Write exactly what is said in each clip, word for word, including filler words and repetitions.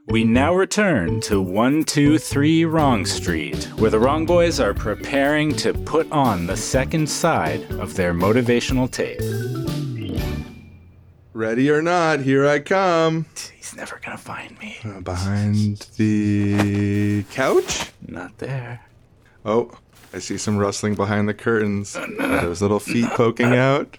We now return to one two three Wrong Street, where the Wrong Boys are preparing to put on the second side of their motivational tape. Ready or not, here I come. He's never gonna find me. Uh, behind the couch? Not there. Oh, I see some rustling behind the curtains. Those little feet poking out.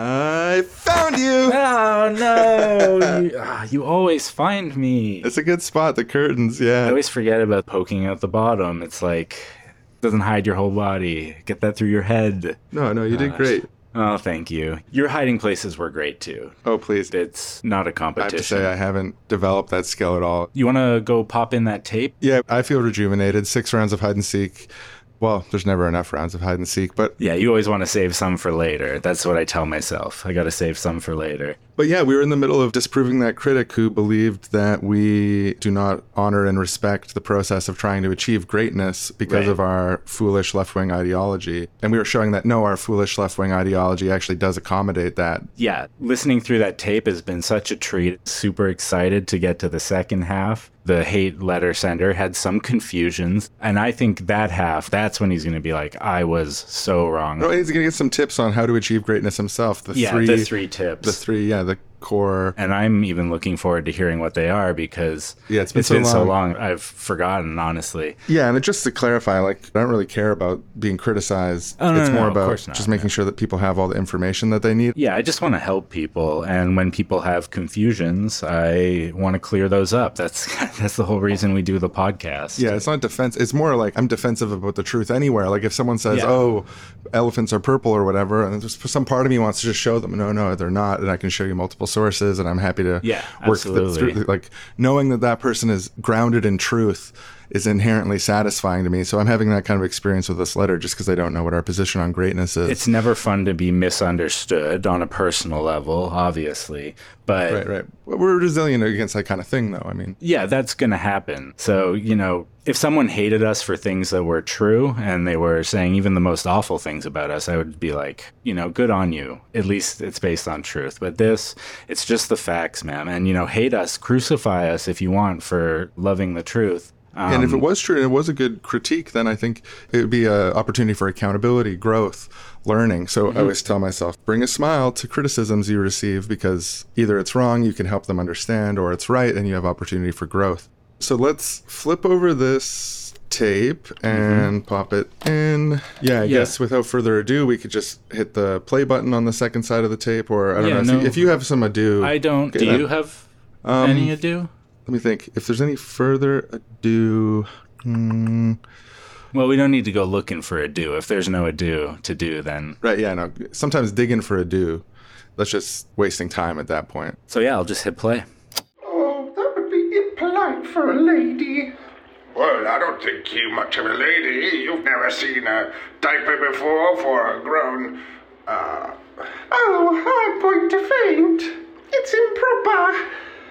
I found you! Oh, no! you, ah, you always find me. It's a good spot, the curtains, yeah. I always forget about poking out the bottom. It's like, it doesn't hide your whole body. Get that through your head. No, no, you Gosh. did great. Oh, thank you. Your hiding places were great, too. Oh, please. It's not a competition. I have to say, I haven't developed that skill at all. You want to go pop in that tape? Yeah, I feel rejuvenated. Six rounds of hide and seek. Well, there's never enough rounds of hide and seek, but... Yeah, you always want to save some for later. That's what I tell myself. I got to save some for later. But yeah, we were in the middle of disproving that critic who believed that we do not honor and respect the process of trying to achieve greatness because Right. of our foolish left-wing ideology. And we were showing that, no, our foolish left-wing ideology actually does accommodate that. Yeah, listening through that tape has been such a treat. Super excited to get to the second half. The hate letter sender had some confusions, and I think that half, that's when he's going to be like, I was so wrong. No, he's going to get some tips on how to achieve greatness himself. The yeah, three, the three tips. The three, yeah, the core. And I'm even looking forward to hearing what they are because Yeah, it's been, it's so, been long. so long. I've forgotten, honestly. Yeah, and it, just to clarify, like, I don't really care about being criticized. Oh, no, it's no, more no, of about course not, just making no. sure that people have all the information that they need. Yeah, I just want to help people, and when people have confusions, I want to clear those up. That's that's the whole reason we do the podcast. Yeah, it's not defense. It's more like I'm defensive about the truth anywhere. Like if someone says, Yeah. "Oh, elephants are purple" or whatever, and there's some part of me wants to just show them, no, no, they're not, and I can show you multiple sources, and I'm happy to Yeah, work th- absolutely. through. Like knowing that that person is grounded in truth is inherently satisfying to me. So I'm having that kind of experience with this letter, just because I don't know what our position on greatness is. It's never fun to be misunderstood on a personal level, obviously. But right, right. Well, we're resilient against that kind of thing, though. I mean, yeah, that's going to happen. So, you know, if someone hated us for things that were true and they were saying even the most awful things about us, I would be like, you know, good on you. At least it's based on truth. But this, it's just the facts, man. And, you know, hate us, crucify us if you want for loving the truth. Um, and if it was true and it was a good critique, then I think it would be an opportunity for accountability, growth, learning. So Mm-hmm. I always tell myself, bring a smile to criticisms you receive, because either it's wrong, you can help them understand, or it's right, and you have opportunity for growth. So let's flip over this tape and mm-hmm. pop it in. Yeah, I Yeah. guess without further ado, we could just hit the play button on the second side of the tape, or I don't Yeah, know. If, no. you, if you have some ado. I don't. Okay, Do then. you have Um, any ado? Let me think. If there's any further ado... Hmm, Well, we don't need to go looking for a do. If there's no ado to do, then... right, yeah, no. Sometimes digging for a do, that's just wasting time at that point. So yeah, I'll just hit play. Oh, that would be impolite for a lady. Well, I don't think you much of a lady. You've never seen a diaper before for a grown, uh... Oh, I'm going to faint. It's improper.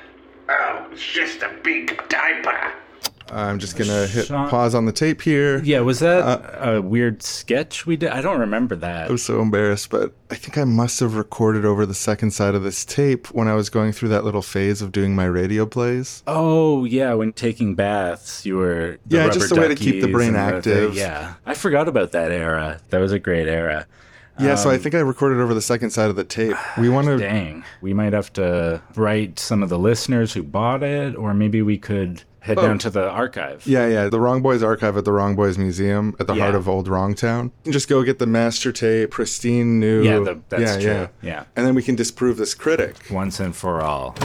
Oh, it's just a big diaper. I'm just going to hit Sean- pause on the tape here. Yeah, was that Uh, a weird sketch we did? I don't remember that. I was so embarrassed, but I think I must have recorded over the second side of this tape when I was going through that little phase of doing my radio plays. Oh, yeah, when taking baths, you were... the Yeah, just rubber a way to keep the duckies brain and the active. thing. Yeah, I forgot about that era. That was a great era. Yeah, so I Um, think I recorded over the second side of the tape. We want to... Dang. We might have to write some of the listeners who bought it, or maybe we could head Oh. down to the archive. Yeah, yeah, the Wrong Boys Archive at the Wrong Boys Museum at the heart Yeah. of Old Wrongtown. You can just go get the master tape, pristine new. Yeah, the, that's yeah, true. Yeah. Yeah. And then we can disprove this critic. Once and for all.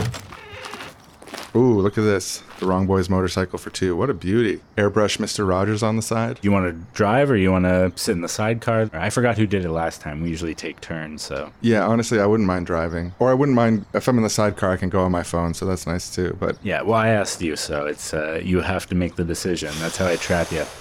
Ooh, look at this. The Wrong Boys motorcycle for two. What a beauty. Airbrush Mister Rogers on the side. You want to drive or you want to sit in the sidecar? I forgot who did it last time. We usually take turns, so. Yeah, honestly, I wouldn't mind driving. Or I wouldn't mind, if I'm in the sidecar, I can go on my phone, so that's nice too. But Yeah, well, I asked you, so it's uh, you have to make the decision. That's how I trap you.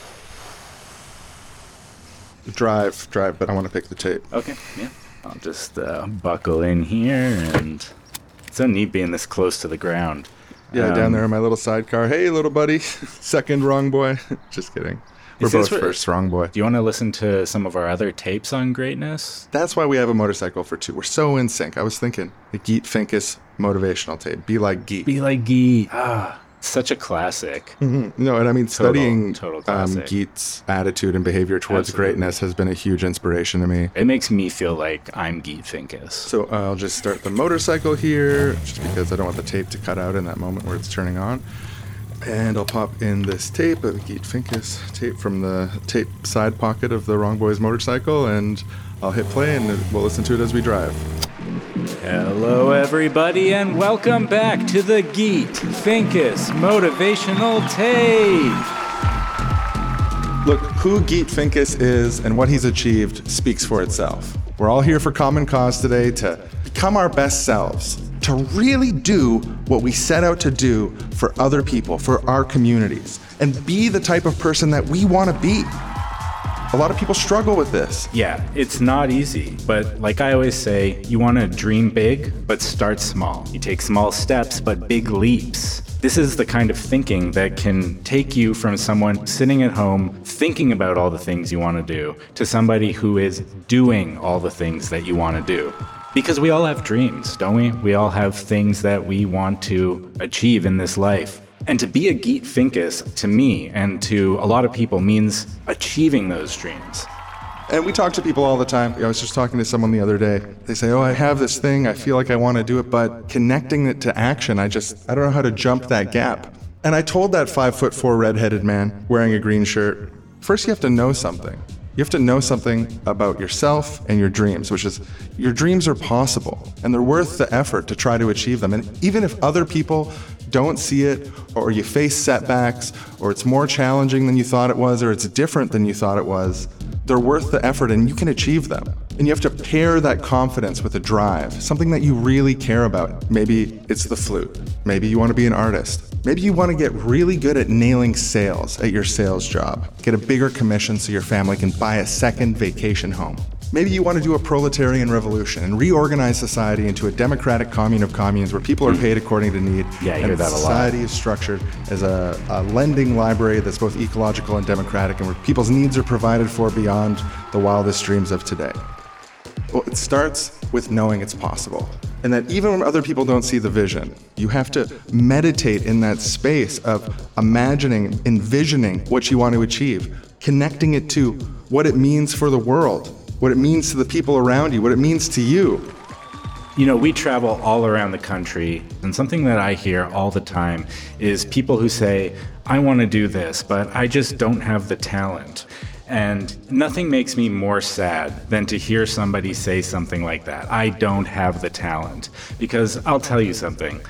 drive, drive, but I want to pick the tape. Okay, yeah. I'll just uh, buckle in here, and it's so neat being this close to the ground. Yeah, Um, down there in my little sidecar. Hey, little buddy. Second wrong boy. Just kidding. We're Is this both what- first wrong boy. Do you want to listen to some of our other tapes on greatness? That's why we have a motorcycle for two. We're so in sync. I was thinking the Geet Finkus motivational tape. Be like Geet. Be like Geet. Ah, Such a classic. Mm-hmm. No, and I mean, studying total, total um, Geet's attitude and behavior towards Absolutely. greatness has been a huge inspiration to me. It makes me feel like I'm Geet Finkus. So uh, I'll just start the motorcycle here, just because I don't want the tape to cut out in that moment where it's turning on. And I'll pop in this tape, a Geet Finkus tape from the tape side pocket of the Wrong Boys motorcycle, and I'll hit play and we'll listen to it as we drive. Hello, everybody, and welcome back to the Geet Finkus Motivational Tape. Look, who Geet Finkus is and what he's achieved speaks for itself. We're all here for common cause today to become our best selves, to really do what we set out to do for other people, for our communities, and be the type of person that we want to be. A lot of people struggle with this. Yeah, it's not easy, but like I always say, you want to dream big, but start small. You take small steps, but big leaps. This is the kind of thinking that can take you from someone sitting at home thinking about all the things you want to do to somebody who is doing all the things that you want to do. Because we all have dreams, don't we? We all have things that we want to achieve in this life. And to be a Geet Finkus, to me and to a lot of people, means achieving those dreams. And we talk to people all the time. I was just talking to someone the other day. They say, oh, I have this thing. I feel like I want to do it, but connecting it to action, I just, I don't know how to jump that gap. And I told that five foot four redheaded man wearing a green shirt, first you have to know something. You have to know something about yourself and your dreams, which is your dreams are possible and they're worth the effort to try to achieve them. And even if other people don't see it, or you face setbacks, or it's more challenging than you thought it was, or it's different than you thought it was, they're worth the effort and you can achieve them. And you have to pair that confidence with a drive, something that you really care about. Maybe it's the flute. Maybe you want to be an artist. Maybe you want to get really good at nailing sales at your sales job. Get a bigger commission so your family can buy a second vacation home. Maybe you want to do a proletarian revolution and reorganize society into a democratic commune of communes where people are paid according to need. Yeah, I hear and that a lot. Society is structured as a, a lending library that's both ecological and democratic, and where people's needs are provided for beyond the wildest dreams of today. Well, it starts with knowing it's possible. And that even when other people don't see the vision, you have to meditate in that space of imagining, envisioning what you want to achieve, connecting it to what it means for the world, what it means to the people around you, what it means to you. You know, we travel all around the country, and something that I hear all the time is people who say, I want to do this, but I just don't have the talent. And nothing makes me more sad than to hear somebody say something like that. I don't have the talent. Because I'll tell you something.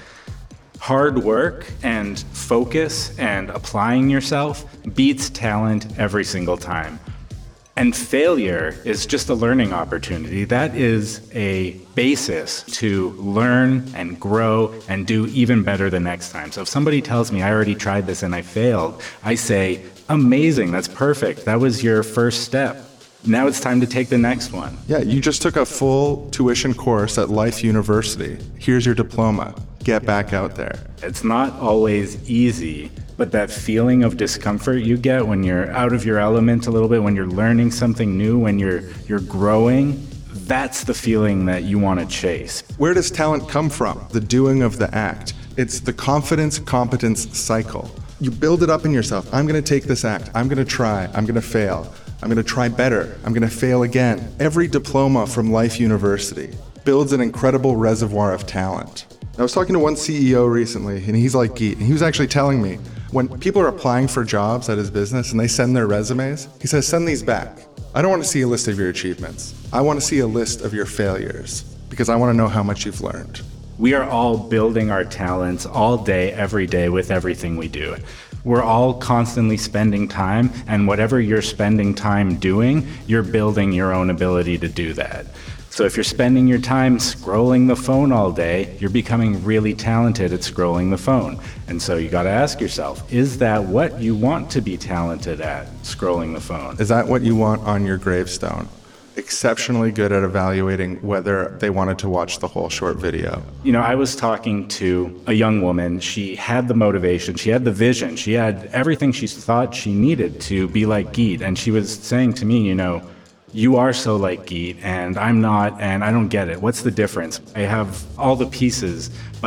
Hard work and focus and applying yourself beats talent every single time. And failure is just a learning opportunity. That is a basis to learn and grow and do even better the next time. So if somebody tells me I already tried this and I failed, I say, amazing, that's perfect. That was your first step. Now it's time to take the next one. Yeah, you just took a full tuition course at Life University. Here's your diploma. Get back out there. It's not always easy, but that feeling of discomfort you get when you're out of your element a little bit, when you're learning something new, when you're you're growing, that's the feeling that you want to chase. Where does talent come from? The doing of the act. It's the confidence competence cycle. You build it up in yourself. I'm going to take this act. I'm going to try. I'm going to fail. I'm going to try better. I'm going to fail again. Every diploma from Life University builds an incredible reservoir of talent. I was talking to one C E O recently, and he's like Geet, and he was actually telling me, when people are applying for jobs at his business and they send their resumes, he says, send these back. I don't want to see a list of your achievements. I want to see a list of your failures, because I want to know how much you've learned. We are all building our talents all day, every day with everything we do. We're all constantly spending time, and whatever you're spending time doing, you're building your own ability to do that. So if you're spending your time scrolling the phone all day, you're becoming really talented at scrolling the phone. And so you got to ask yourself, is that what you want to be talented at, scrolling the phone? Is that what you want on your gravestone? Exceptionally good at evaluating whether they wanted to watch the whole short video. You know, I was talking to a young woman. She had the motivation, she had the vision, she had everything she thought she needed to be like Geet. And she was saying to me, you know, you are so like Geet, and I'm not, and I don't get it. What's the difference? I have all the pieces, but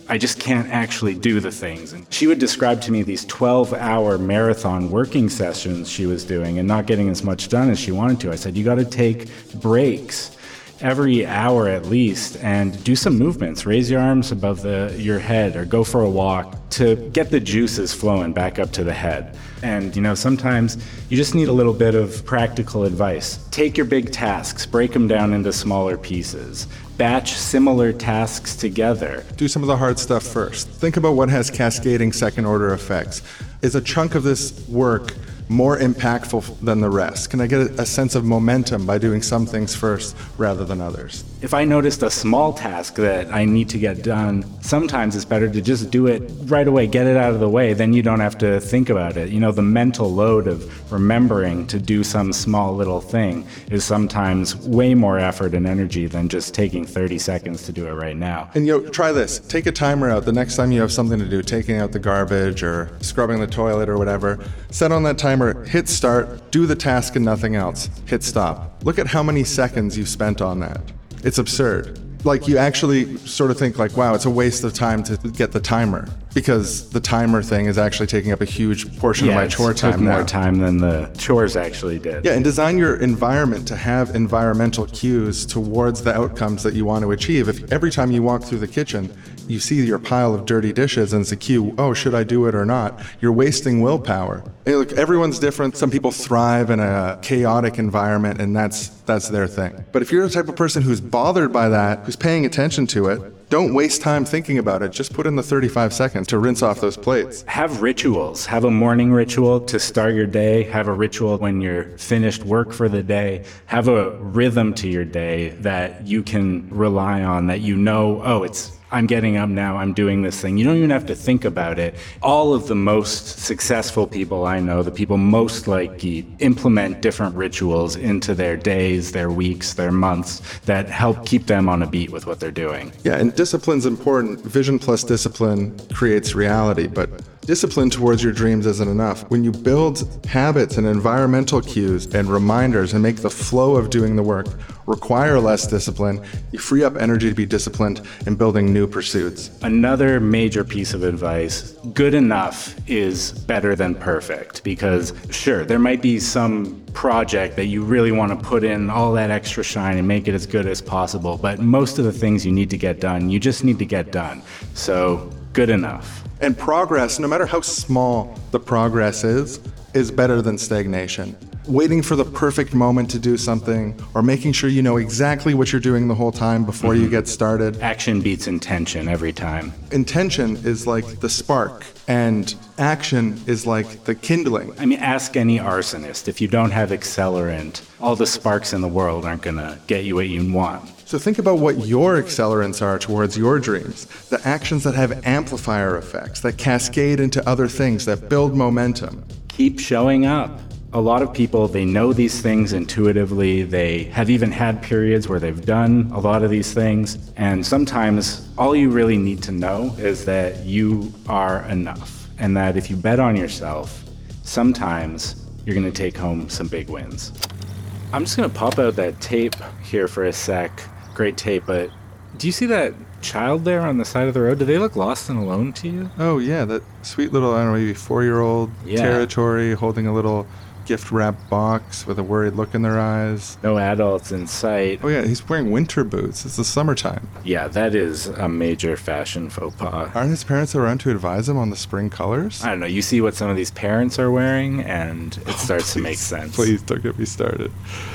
I just can't actually do the things. And she would describe to me these twelve-hour marathon working sessions she was doing and not getting as much done as she wanted to. I said, you got to take breaks every hour at least and do some movements. Raise your arms above the, your head or go for a walk to get the juices flowing back up to the head. And, you know, sometimes you just need a little bit of practical advice. Take your big tasks, break them down into smaller pieces. Batch similar tasks together. Do some of the hard stuff first. Think about what has cascading second-order effects. Is a chunk of this work more impactful than the rest? Can I get a sense of momentum by doing some things first rather than others? If I noticed a small task that I need to get done, sometimes it's better to just do it right away, get it out of the way, then you don't have to think about it. You know, the mental load of remembering to do some small little thing is sometimes way more effort and energy than just taking thirty seconds to do it right now. And you know, try this. Take a timer out the next time you have something to do, taking out the garbage or scrubbing the toilet or whatever. Set on that timer, hit start, do the task and nothing else. Hit stop. Look at how many seconds you've spent on that. It's absurd. Like, you actually sort of think like, wow, it's a waste of time to get the timer, because the timer thing is actually taking up a huge portion yeah, of my chore it took time more now. time than the chores actually did. Yeah, and design your environment to have environmental cues towards the outcomes that you want to achieve. If every time you walk through the kitchen, you see your pile of dirty dishes and it's a cue, oh, should I do it or not? You're wasting willpower. And look, everyone's different. Some people thrive in a chaotic environment, and that's that's their thing. But if you're the type of person who's bothered by that, who's paying attention to it, don't waste time thinking about it. Just put in the thirty-five seconds to rinse off those plates. Have rituals. Have a morning ritual to start your day. Have a ritual when you're finished work for the day. Have a rhythm to your day that you can rely on, that you know, oh, it's I'm getting up now, I'm doing this thing. You don't even have to think about it. All of the most successful people I know, the people most like Geet, implement different rituals into their days, their weeks, their months that help keep them on a beat with what they're doing. Yeah, and discipline's important. Vision plus discipline creates reality, but discipline towards your dreams isn't enough. When you build habits and environmental cues and reminders and make the flow of doing the work require less discipline, you free up energy to be disciplined in building new pursuits. Another major piece of advice, good enough is better than perfect, because sure, there might be some project that you really want to put in all that extra shine and make it as good as possible, but most of the things you need to get done, you just need to get done. So, good enough. And progress, no matter how small the progress is, is better than stagnation. Waiting for the perfect moment to do something, or making sure you know exactly what you're doing the whole time before mm-hmm. you get started. Action beats intention every time. Intention is like the spark, and action is like the kindling. I mean, ask any arsonist. If you don't have accelerant, all the sparks in the world aren't gonna get you what you want. So think about what your accelerants are towards your dreams, the actions that have amplifier effects, that cascade into other things, that build momentum. Keep showing up. A lot of people, they know these things intuitively. They have even had periods where they've done a lot of these things. And sometimes all you really need to know is that you are enough. And that if you bet on yourself, sometimes you're going to take home some big wins. I'm just going to pop out that tape here for a sec. Great tape, but do you see that child there on the side of the road? Do they look lost and alone to you? Oh, yeah, that sweet little, I don't know, maybe four-year-old yeah. territory holding a little gift-wrapped box with a worried look in their eyes. No adults in sight. Oh, yeah, he's wearing winter boots. It's the summertime. Yeah, that is a major fashion faux pas. Aren't his parents around to advise him on the spring colors? I don't know. You see what some of these parents are wearing, and it starts oh, to make sense. Please don't get me started.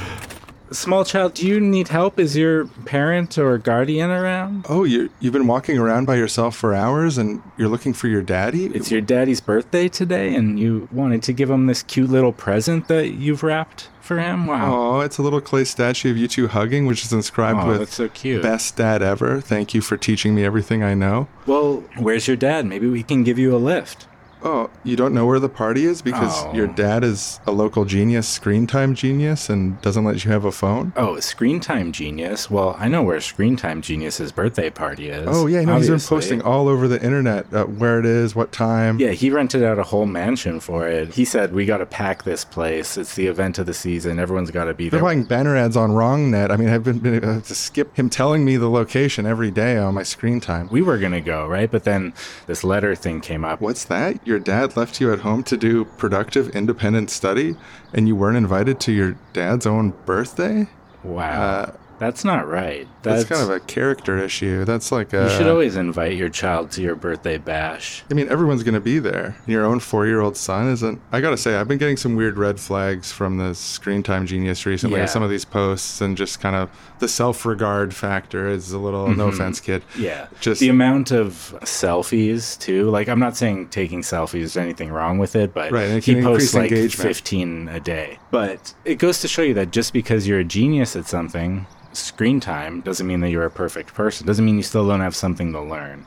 Small child, do you need help? Is your parent or guardian around? Oh, you you've been walking around by yourself for hours and you're looking for your daddy? It's your daddy's birthday today and you wanted to give him this cute little present that you've wrapped for him? Wow. Oh, it's a little clay statue of you two hugging, which is inscribed oh, with that's so cute. Best dad ever. Thank you for teaching me everything I know. Well, where's your dad? Maybe we can give you a lift. Oh, you don't know where the party is because Oh. your dad is a local genius, screen time genius, and doesn't let you have a phone? Oh, Screen Time Genius. Well, I know where Screen Time Genius's birthday party is. Oh, yeah, no, he's been obviously. posting all over the internet uh, where it is, what time. Yeah, he rented out a whole mansion for it. He said, we got to pack this place. It's the event of the season. Everyone's got to be They're there. buying banner ads on WrongNet. I mean, I've been, been uh, to skip him telling me the location every day on my screen time. We were going to go, right? But then this letter thing came up. What's that? Your dad left you at home to do productive, independent study, and you weren't invited to your dad's own birthday? Wow. Uh, That's not right. That's, kind of a character issue. That's like a... You should always invite your child to your birthday bash. I mean, everyone's going to be there. Your own four-year-old son isn't... I got to say, I've been getting some weird red flags from the Screen Time Genius recently. Yeah. Some of these posts and just kind of the self-regard factor is a little... No offense, kid. Yeah. Just... The amount of selfies, too. Like, I'm not saying taking selfies is anything wrong with it, but Right, and it he can posts increase like engagement. fifteen a day. But it goes to show you that just because you're a genius at something... Screen time doesn't mean that you're a perfect person. Doesn't mean you still don't have something to learn.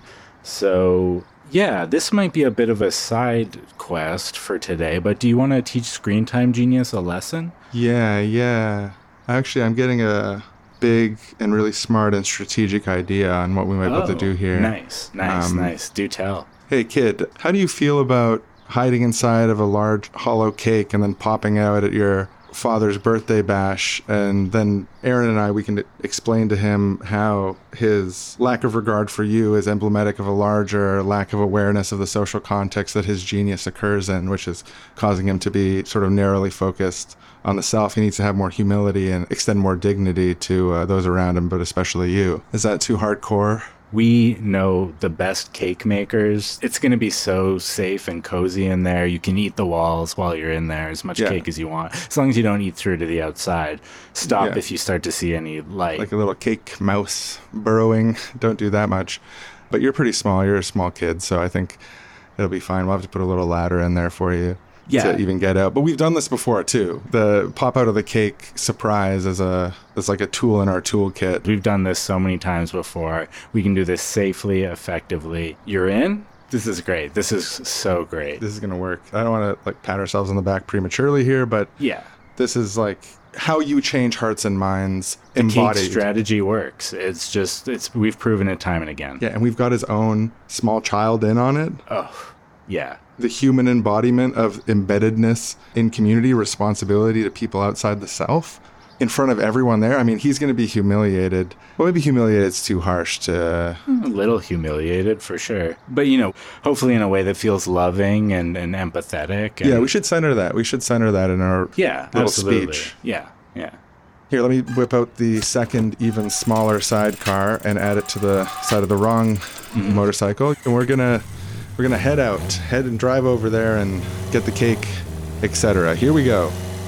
So, yeah, this might be a bit of a side quest for today, but do you want to teach Screen Time Genius a lesson? Yeah, yeah. Actually, I'm getting a big and really smart and strategic idea on what we might be able to do here. Nice, nice, Um, nice. Do tell. Hey, kid, how do you feel about hiding inside of a large hollow cake and then popping out at your father's birthday bash, and then Aaron and I, we can explain to him how his lack of regard for you is emblematic of a larger lack of awareness of the social context that his genius occurs in, which is causing him to be sort of narrowly focused on the self. He needs to have more humility and extend more dignity to uh, those around him, but especially you. Is that too hardcore? We know the best cake makers. It's going to be so safe and cozy in there. You can eat the walls while you're in there, as much Yeah. cake as you want, as long as you don't eat through to the outside. Stop Yeah. if you start to see any light. Like a little cake mouse burrowing. Don't do that much. But you're pretty small. You're a small kid, so I think it'll be fine. We'll have to put a little ladder in there for you Yeah. to even get out. But we've done this before too. The pop out of the cake surprise is a is like a tool in our toolkit. We've done this so many times before. We can do this safely, effectively. You're in? This is great. This is so great. This is gonna work. I don't want to like pat ourselves on the back prematurely here, but Yeah. this is like how you change hearts and minds Cake embodied. strategy works. It's just, it's we've proven it time and again. Yeah, and we've got his own small child in on it. Oh, yeah. The human embodiment of embeddedness in community, responsibility to people outside the self, in front of everyone there. I mean, he's going to be humiliated. Well, maybe humiliated is too harsh to... A little humiliated, for sure. But, you know, hopefully in a way that feels loving and, and empathetic. And Yeah, we should center that. We should center that in our Yeah, little absolutely. speech. Yeah, yeah. Here, let me whip out the second, even smaller sidecar and add it to the side of the wrong Mm-hmm. motorcycle. And we're going to... We're gonna head out, head and drive over there and get the cake, et cetera. Here we go.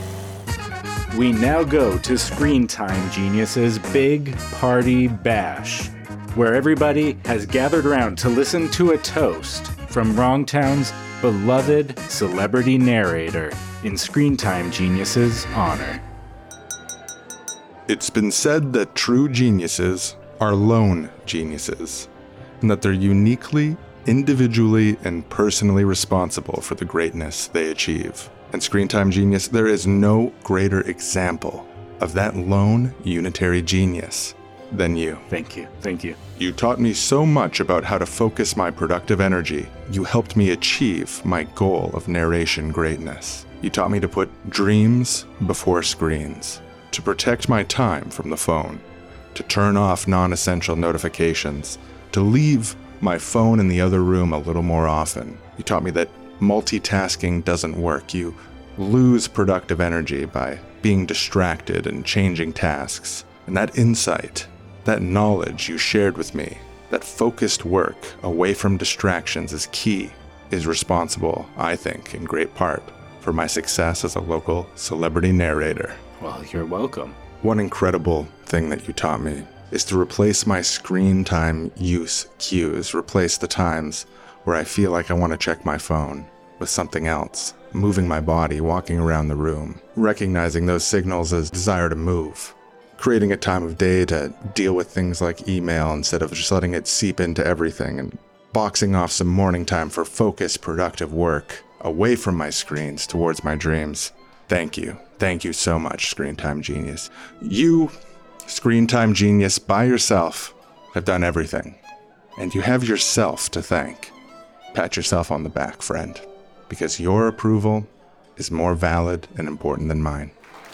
We now go to Screen Time Genius's Big Party Bash, where everybody has gathered around to listen to a toast from Wrongtown's beloved celebrity narrator in Screen Time Genius's honor. It's been said that true geniuses are lone geniuses, and that they're uniquely, individually, and personally responsible for the greatness they achieve. And Screen Time Genius, there is no greater example of that lone unitary genius than you. Thank you, thank you. You taught me so much about how to focus my productive energy. You helped me achieve my goal of narration greatness. You taught me to put dreams before screens, to protect my time from the phone, to turn off non-essential notifications, to leave my phone in the other room a little more often. You taught me that multitasking doesn't work. You lose productive energy by being distracted and changing tasks. And that insight, that knowledge you shared with me, that focused work away from distractions is key, is responsible, I think, in great part, for my success as a local celebrity narrator. Well, you're welcome. One incredible thing that you taught me is to replace my screen time use cues, replace the times where I feel like I want to check my phone with something else, moving my body, walking around the room, recognizing those signals as desire to move, creating a time of day to deal with things like email instead of just letting it seep into everything and boxing off some morning time for focused, productive work away from my screens towards my dreams. Thank you. Thank you so much, Screen Time Genius. You, Screen Time Genius, by yourself, have done everything. And you have yourself to thank. Pat yourself on the back, friend, because your approval is more valid and important than mine.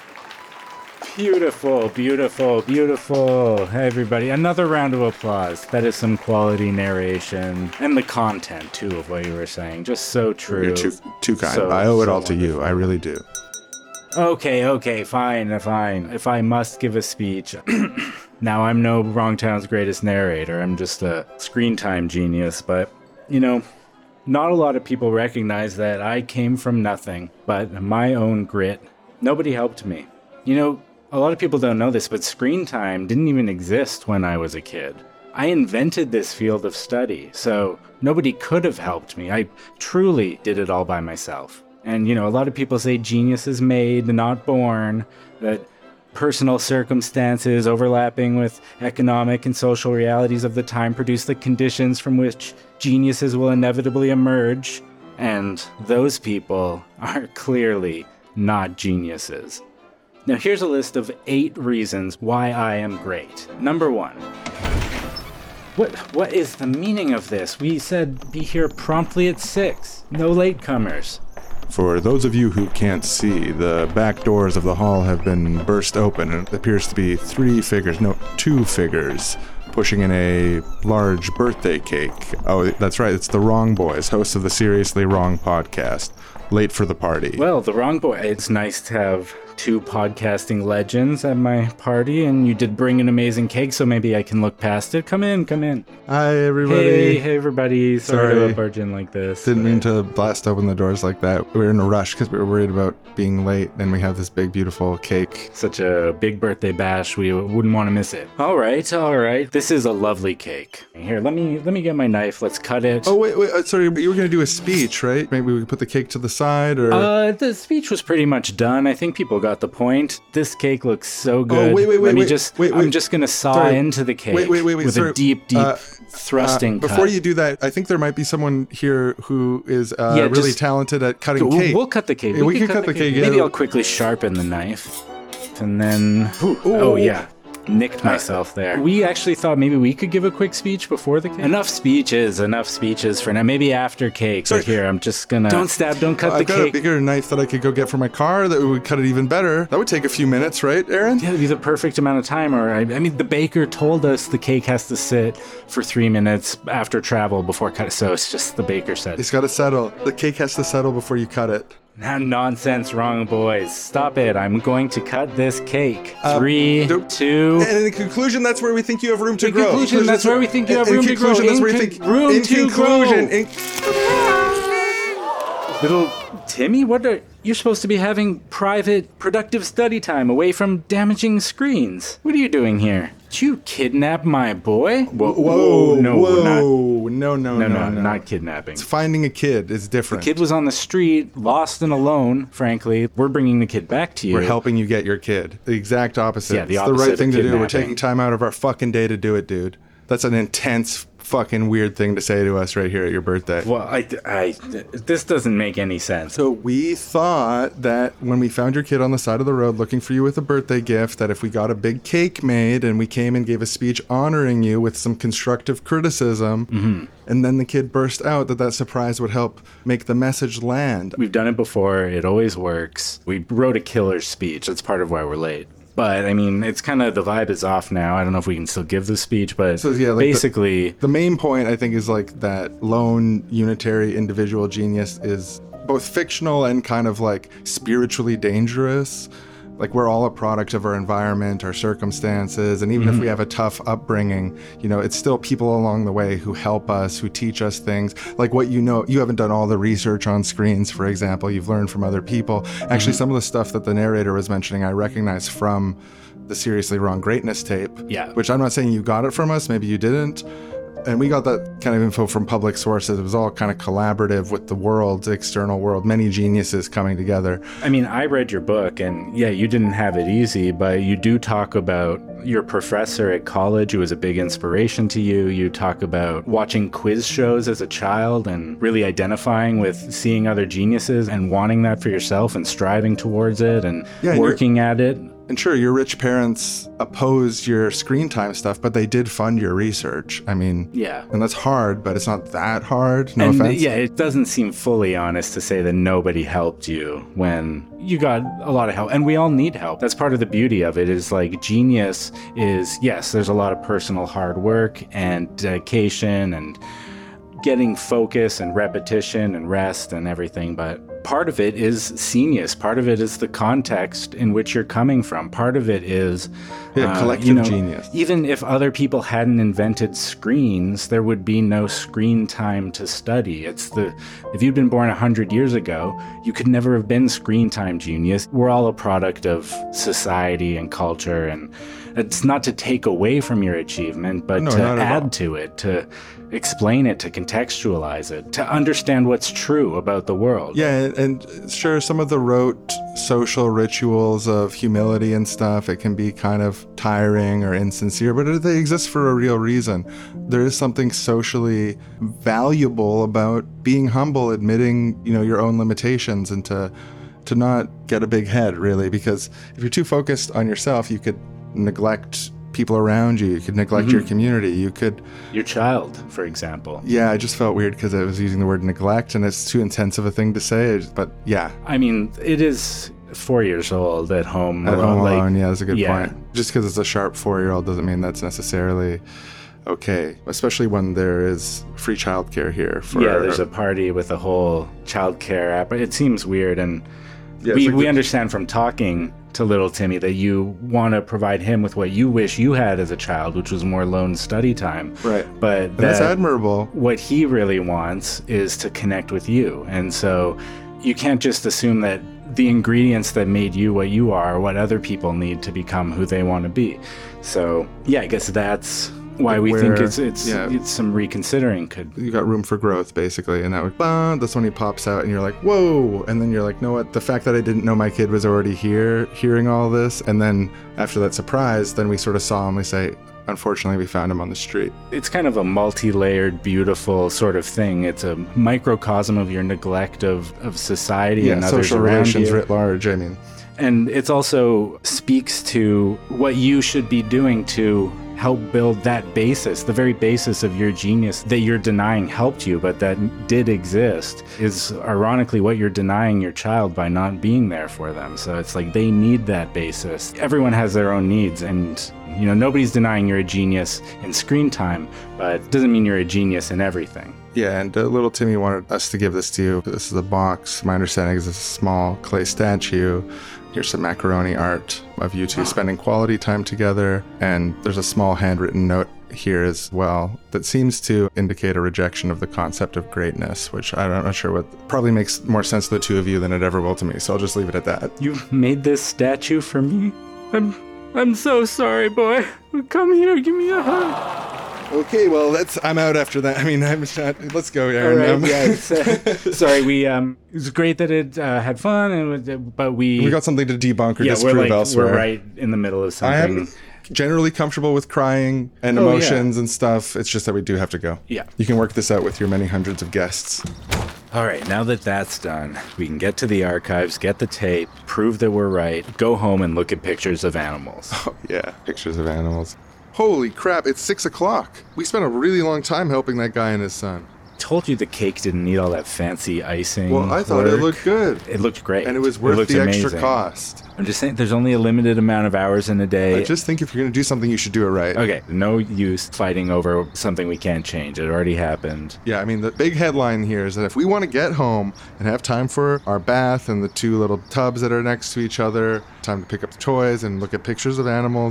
Beautiful, beautiful, beautiful. Hey, everybody, another round of applause. That is some quality narration. And the content, too, of what you were saying. Just so true. You're too, too kind. So, I owe it so all to you. I really do. Okay, okay, fine, fine. If I must give a speech, now I'm no Wrongtown's greatest narrator. I'm just a screen time genius. But, you know, not a lot of people recognize that I came from nothing but my own grit. Nobody helped me. You know, a lot of people don't know this, but screen time didn't even exist when I was a kid. I invented this field of study, so nobody could have helped me. I truly did it all by myself. And, you know, a lot of people say genius is made, not born, that personal circumstances overlapping with economic and social realities of the time produce the conditions from which geniuses will inevitably emerge. And those people are clearly not geniuses. Now here's a list of eight reasons why I am great. Number one. What what is the meaning of this? We said be here promptly at six. No latecomers. For those of you who can't see, the back doors of the hall have been burst open, and it appears to be three figures, no, two figures, pushing in a large birthday cake. Oh, that's right, it's the Wrong Boys, hosts of the Seriously Wrong podcast. Late for the party. Well, the Wrong Boy, it's nice to have two podcasting legends at my party, and you did bring an amazing cake, so maybe I can look past it. Come in, come in. Hi, everybody. Hey, hey, everybody. Sorry, Sorry. to barge in like this. Didn't mean to blast open the doors like that. We were in a rush because we were worried about being late, and we have this big, beautiful cake. Such a big birthday bash, we wouldn't want to miss it. All right, all right. This is a lovely cake. Here, let me let me get my knife. Let's cut it. Oh, wait, wait, uh, sorry, but you were going to do a speech, right? Maybe we could put the cake to the side, or... Uh, the speech was pretty much done. I think people got the point. This cake looks so good. Oh, wait, wait, wait, Let me wait, just, wait, wait. I'm just gonna saw Sorry. into the cake Wait, wait, wait, wait, with sorry. a deep, deep Uh, thrusting Uh, cut. before you do that, I think there might be someone here who is uh, Yeah, really just- talented at cutting We'll, cake. we'll cut the cake. Yeah, we can cut the cake, yeah. Maybe I'll quickly sharpen the knife. And then... Oh, yeah. Nicked myself there. We actually thought maybe we could give a quick speech before the cake. Enough speeches, enough speeches for now. Maybe after cake. Sorry. But here, I'm just gonna... Don't stab, don't cut the I've got a cake. bigger knife that I could go get for my car that would cut it even better. That would take a few minutes, right, Aaron? Yeah, it'd be the perfect amount of time. Or I, I mean, the baker told us the cake has to sit for three minutes after travel before cut. So it's just the baker said. It's got to settle. The cake has to settle before you cut it. Now, nonsense, Wrong Boys. Stop it. I'm going to cut this cake. Uh, Three, nope. two... And in conclusion, that's where we think you have room to In grow. conclusion, that's where we think you have in room to conclusion, grow. That's In where you con- think room in to conclusion, grow. in- Little Timmy, what are... You're supposed to be having private, productive study time away from damaging screens. What are you doing here? Did you kidnap my boy? Whoa, Whoa, no, whoa, not... no, no, no, No, no, no, not kidnapping. Finding a kid is different. Kid was on the street, lost and alone, frankly. We're bringing the kid back to you. We're helping you get your kid. The exact opposite. Yeah, the it's opposite the right of thing to do. We're kidnapping. taking time out of our fucking day to do it, dude. That's an intense fucking weird thing to say to us right here at your birthday. Well, I, I, this doesn't make any sense. So we thought that when we found your kid on the side of the road looking for you with a birthday gift, that if we got a big cake made and we came and gave a speech honoring you with some constructive criticism, Mm-hmm. and then the kid burst out, that that surprise would help make the message land. We've done it before. It always works. We wrote a killer speech. That's part of why we're late. But, I mean, it's kind of, the vibe is off now. I don't know if we can still give the speech, but So, yeah, like the- basically... The main point, I think, is like that lone, unitary, individual genius is both fictional and kind of like spiritually dangerous. Like, we're all a product of our environment, our circumstances, and even Mm-hmm. if we have a tough upbringing, you know, it's still people along the way who help us, who teach us things. Like what you know, you haven't done all the research on screens, for example. You've learned from other people. Actually, Mm-hmm. some of the stuff that the narrator was mentioning, I recognize from the Seriously Wrong Greatness tape. Yeah. Which I'm not saying you got it from us, maybe you didn't. And we got that kind of info from public sources. It was all kind of collaborative with the world, the external world, many geniuses coming together. I mean, I read your book, and yeah, you didn't have it easy, but you do talk about your professor at college who was a big inspiration to you. You talk about watching quiz shows as a child and really identifying with seeing other geniuses and wanting that for yourself and striving towards it and Yeah, and working at it. And sure, your rich parents opposed your screen time stuff, but they did fund your research. I mean, Yeah. and that's hard, but it's not that hard. No and offense. yeah, it doesn't seem fully honest to say that nobody helped you when you got a lot of help. And we all need help. That's part of the beauty of it is like genius is, yes, there's a lot of personal hard work and dedication and getting focus and repetition and rest and everything, but part of it is genius. Part of it is the context in which you're coming from. Part of it is Yeah, uh, collective you know, genius. Even if other people hadn't invented screens, there would be no screen time to study. It's the if you'd been born a hundred years ago, you could never have been screen time genius. We're all a product of society and culture, and it's not to take away from your achievement, but No, to not at all. add to it, to explain it, to contextualize it, to understand what's true about the world. Yeah, and, and sure, some of the rote social rituals of humility and stuff, it can be kind of tiring or insincere, but they exist for a real reason. There is something socially valuable about being humble, admitting, you know, your own limitations, and to to not get a big head, really, because if you're too focused on yourself, you could neglect people around you, you could neglect your community, you could Your child, for example. yeah, I just felt weird because I was using the word neglect and it's too intense of a thing to say, but yeah. I mean, it is four years old at home. At home like, alone, yeah, that's a good yeah. point. Just because it's a sharp four-year-old doesn't mean that's necessarily okay, especially when there is free childcare here. For Yeah, there's a party with a whole childcare app. It seems weird, and Yeah, we, it's like we the- understand from talking to little Timmy that you want to provide him with what you wish you had as a child, which was more lone study time. Right. But And that's that- admirable. what he really wants is to connect with you. And so you can't just assume that the ingredients that made you what you are, what other people need to become who they want to be. So yeah, I guess that's why we think Where- it's it's, yeah. it's some reconsidering could. You got room for growth, basically, and that would, bah, that's when he pops out, and you're like, whoa, and then you're like, know what, the fact that I didn't know my kid was already here, hearing all this, and then after that surprise, then we sort of solemnly say, unfortunately, we found him on the street. It's kind of a multi-layered, beautiful sort of thing. It's a microcosm of your neglect of, of society Yeah, and others social around relations you. writ large, I mean. And it's also speaks to what you should be doing to help build that basis, the very basis of your genius that you're denying helped you, but that did exist, is ironically what you're denying your child by not being there for them. So it's like they need that basis. Everyone has their own needs, and you know, nobody's denying you're a genius in screen time, but it doesn't mean you're a genius in everything. Yeah, and uh, little Timmy wanted us to give this to you. This is a box. My understanding is it's a small clay statue. Here's some macaroni art of you two spending quality time together. And there's a small handwritten note here as well that seems to indicate a rejection of the concept of greatness, which I'm not sure what probably makes more sense to the two of you than it ever will to me. So I'll just leave it at that. You made this statue for me? I'm I'm so sorry, boy. Come here, give me a hug. Okay, well, that's I'm out after that. I mean, I'm not, let's go, Aaron. All right, Um, yeah. It's, uh, sorry, we um. It was great that it uh, had fun, and it- but we we got something to debunk or yeah, disprove we're like elsewhere. we're right in the middle of I something. am generally comfortable with crying and Oh, yeah. emotions and stuff. It's just that we do have to go. Yeah. You can work this out with your many hundreds of guests. All right, now that that's done, we can get to the archives, get the tape, prove that we're right, go home and look at pictures of animals. Oh, yeah. Pictures of animals. Holy crap, it's six o'clock. We spent a really long time helping that guy and his son. Told you the cake didn't need all that fancy icing. Well, I thought it work. looked good. It looked great. And it was worth looked the extra amazing. cost. I'm just saying, there's only a limited amount of hours in a day. I just think if you're going to do something, you should do it right. Okay, no use fighting over something we can't change. It already happened. Yeah, I mean, the big headline here is that if we want to get home and have time for our bath and the two little tubs that are next to each other, time to pick up the toys and look at pictures of animals,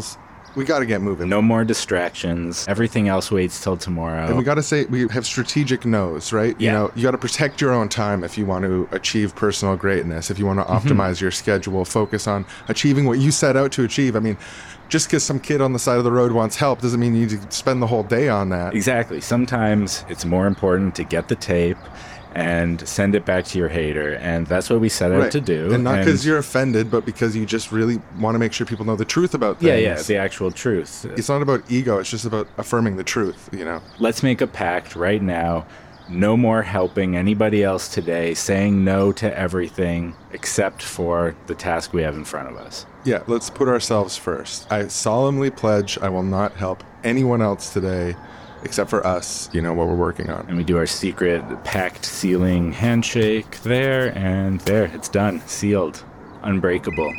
We got to get moving. No more distractions. Everything else waits till tomorrow. And we got to say, we have strategic no's, right? Yeah. You know, you got to protect your own time if you want to achieve personal greatness, if you want to optimize mm-hmm. your schedule, focus on achieving what you set out to achieve. I mean, just because some kid on the side of the road wants help doesn't mean you need to spend the whole day on that. Exactly. Sometimes it's more important to get the tape and send it back to your hater, and that's what we set out right. to do. And not because you're offended, but because you just really want to make sure people know the truth about things. Yeah, yeah, the actual truth. It's not about ego, it's just about affirming the truth, you know? Let's make a pact right now. No more helping anybody else today, saying no to everything except for the task we have in front of us. Yeah, let's put ourselves first. I solemnly pledge I will not help anyone else today except for us, you know, what we're working on. And we do our secret pact sealing handshake there, and there, it's done. Sealed. Unbreakable.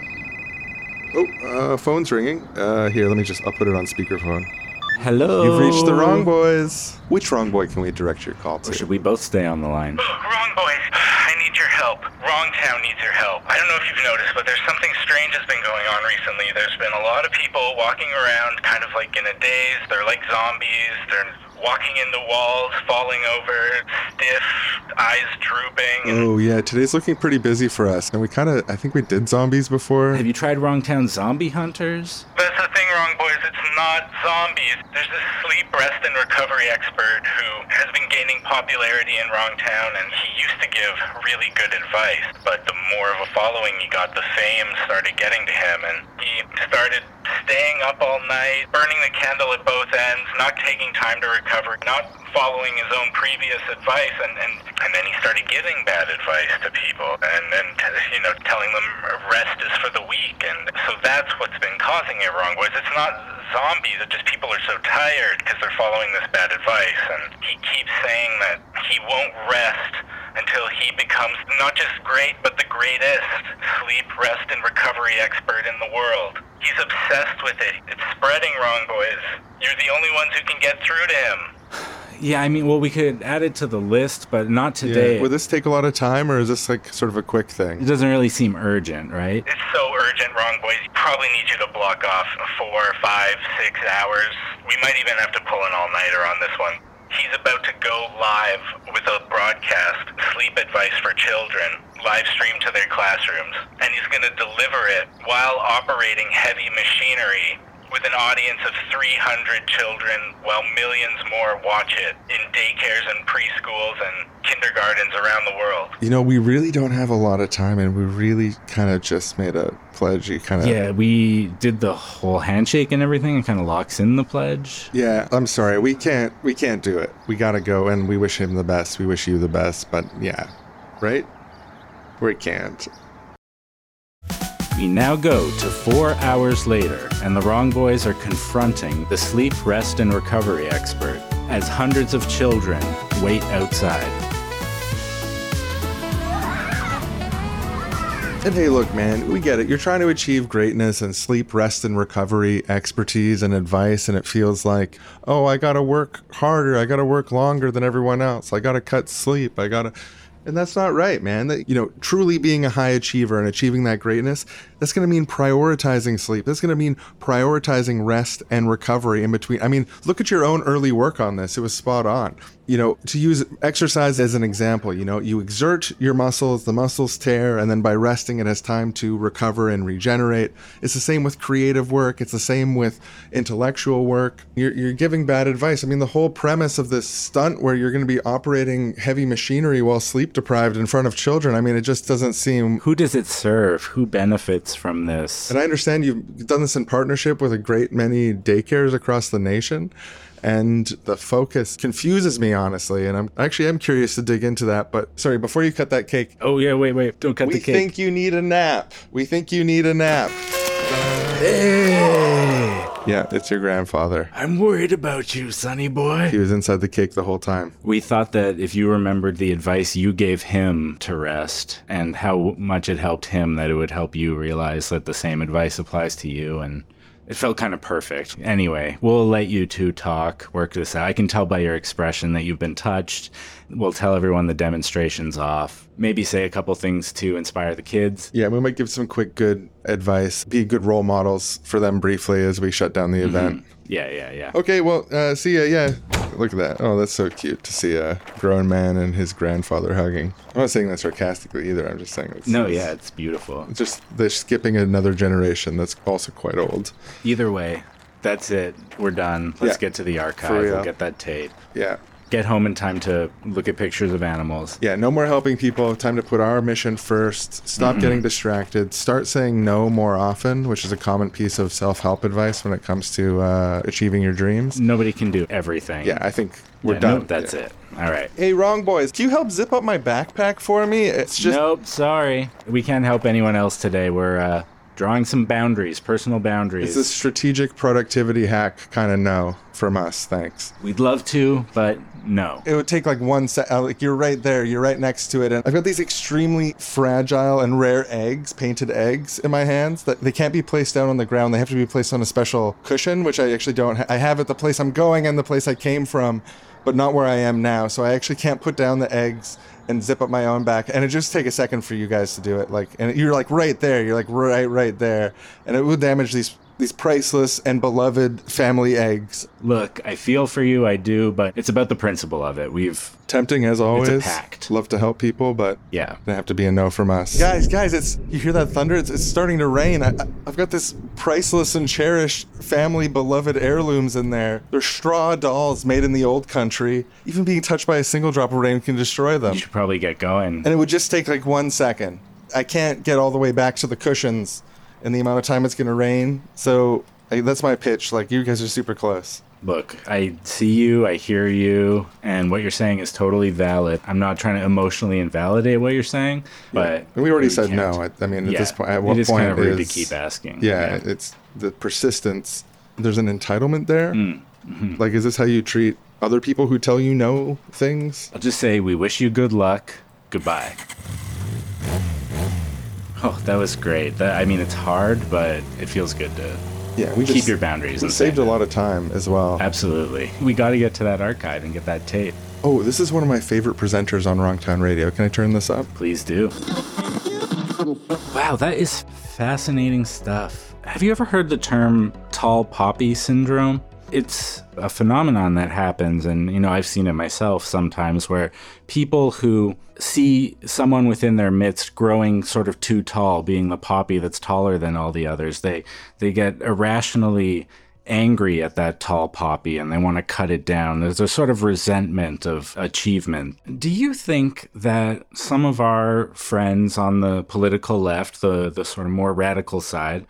Oh, uh, phone's ringing. Uh, here, let me just, I'll put it on speakerphone. Hello? You've reached the wrong boys. Which wrong boy can we direct your call to? Or should we both stay on the line? Wrong boys. I need your help. Wrong town needs your help. I don't know if you've noticed, but there's something strange has been going on recently. There's been a lot of people walking around kind of like in a daze. They're like zombies. They're walking into walls, falling over, stiff, eyes drooping. Oh, yeah. Today's looking pretty busy for us. And we kind of, I think we did zombies before. Have you tried Wrong Town Zombie Hunters? That's the thing, Wrong Boys. It's not zombies. There's this sleep, rest, and recovery expert who has been gaining popularity in Wrong Town, and he used to give really good advice. But the more of a following he got, the fame started getting to him, and he started staying up all night, burning the candle at both ends, not taking time to recover, not following his own previous advice, and, and, and then he started giving bad advice to people, and, and you know, telling them rest is for the weak, and so that's what's been causing it, Wrong Boys. It's not zombies, it's just people are so tired because they're following this bad advice, and he keeps saying that he won't rest until he becomes not just great, but the greatest sleep, rest, and recovery expert in the world. He's obsessed with it. It's spreading, Wrong Boys. You're the only ones who can get through to him. Yeah, I mean, well, we could add it to the list, but not today. Yeah. Will this take a lot of time, or is this like sort of a quick thing? It doesn't really seem urgent, right? It's so urgent, Wrong Boys. Probably need you to block off four, five, six hours. We might even have to pull an all-nighter on this one. He's about to go live with a broadcast, Sleep Advice for Children, live streamed to their classrooms. And he's going to deliver it while operating heavy machinery with an audience of three hundred children, while millions more watch it in daycares and preschools and kindergartens around the world. You know, we really don't have a lot of time, and we really kind of just made a pledge. You kind of yeah, we did the whole handshake and everything. It kind of locks in the pledge. Yeah, I'm sorry, we can't we can't do it. We gotta go, and we wish him the best. We wish you the best, but yeah, right? We can't. We now go to four hours later, and the Wrong Boys are confronting the sleep, rest, and recovery expert as hundreds of children wait outside. And hey, look, man, we get it. You're trying to achieve greatness and sleep, rest, and recovery expertise and advice, and it feels like, oh, I gotta work harder. I gotta work longer than everyone else. I gotta cut sleep. I gotta... And that's not right, man. That, you know, truly being a high achiever and achieving that greatness, that's going to mean prioritizing sleep. That's going to mean prioritizing rest and recovery in between. I mean, look at your own early work on this. It was spot on. You know, to use exercise as an example, you know, you exert your muscles, the muscles tear, and then by resting, it has time to recover and regenerate. It's the same with creative work. It's the same with intellectual work. You're, you're giving bad advice. I mean, the whole premise of this stunt where you're going to be operating heavy machinery while sleep deprived in front of children, I mean, it just doesn't seem... Who does it serve? Who benefits from this? And I understand you've done this in partnership with a great many daycares across the nation. And the focus confuses me, honestly. And I'm actually I'm curious to dig into that. But sorry, before you cut that cake. Oh, yeah, wait, wait. Don't cut we the cake. We think you need a nap. We think you need a nap. Hey! Yeah, it's your grandfather. I'm worried about you, sonny boy. He was inside the cake the whole time. We thought that if you remembered the advice you gave him to rest and how much it helped him, that it would help you realize that the same advice applies to you. And it felt kind of perfect. Anyway, we'll let you two talk, work this out. I can tell by your expression that you've been touched. We'll tell everyone the demonstration's off. Maybe say a couple things to inspire the kids. Yeah, we might give some quick, good advice. Be good role models for them briefly as we shut down the mm-hmm. event. Yeah, yeah, yeah. Okay, well, uh, see ya, yeah. Look at that. Oh, that's so cute to see a grown man and his grandfather hugging. I'm not saying that sarcastically either. I'm just saying it's... No, it's, yeah, it's beautiful. It's just they're skipping another generation that's also quite old. Either way, that's it. We're done. Let's yeah. get to the archive. We'll get that tape. Yeah. Get home in time to look at pictures of animals. Yeah, no more helping people. Time to put our mission first. Stop mm-hmm. getting distracted. Start saying no more often, which is a common piece of self-help advice when it comes to uh, achieving your dreams. Nobody can do everything. Yeah, I think we're yeah, done. Nope, that's yeah. it. All right. Hey, wrong boys. Can you help zip up my backpack for me? It's just... Nope, sorry. We can't help anyone else today. We're uh, drawing some boundaries, personal boundaries. It's a strategic productivity hack kind of no from us. Thanks. We'd love to, but... No. It would take like one sec. Like you're right there. You're right next to it. And I've got these extremely fragile and rare eggs, painted eggs in my hands that they can't be placed down on the ground. They have to be placed on a special cushion, which I actually don't ha- I have at the place I'm going and the place I came from, but not where I am now. So I actually can't put down the eggs and zip up my own back. And it just take a second for you guys to do it. Like, and you're like right there. You're like right, right there. And it would damage these these priceless and beloved family eggs. Look, I feel for you, I do, but it's about the principle of it. We've... Tempting as always. It's a pact. Love to help people, but yeah, they have to be a no from us. Guys, guys, it's you hear that thunder? It's, it's starting to rain. I, I've got this priceless and cherished family beloved heirlooms in there. They're straw dolls made in the old country. Even being touched by a single drop of rain can destroy them. You should probably get going. And it would just take like one second. I can't get all the way back to the cushions in the amount of time it's going to rain. So I, that's my pitch. Like, you guys are super close. Look, I see you, I hear you, and what you're saying is totally valid. I'm not trying to emotionally invalidate what you're saying, but... Yeah. We already said can't. no. I, I mean, at yeah. this point, at what it is point kind of rude is, to keep asking. Yeah, yeah, it's the persistence. There's an entitlement there. Mm. Mm-hmm. Like, is this how you treat other people who tell you no things? I'll just say, we wish you good luck. Goodbye. Oh, that was great. That, I mean, it's hard, but it feels good to yeah, we keep just, your boundaries. We saved a lot of time as well. Absolutely. We got to get to that archive and get that tape. Oh, this is one of my favorite presenters on Wrongtown Radio. Can I turn this up? Please do. Wow, that is fascinating stuff. Have you ever heard the term tall poppy syndrome? It's a phenomenon that happens, and, you know, I've seen it myself sometimes, where people who see someone within their midst growing sort of too tall, being the poppy that's taller than all the others, they they get irrationally angry at that tall poppy and they want to cut it down. There's a sort of resentment of achievement. Do you think that some of our friends on the political left, the the sort of more radical side,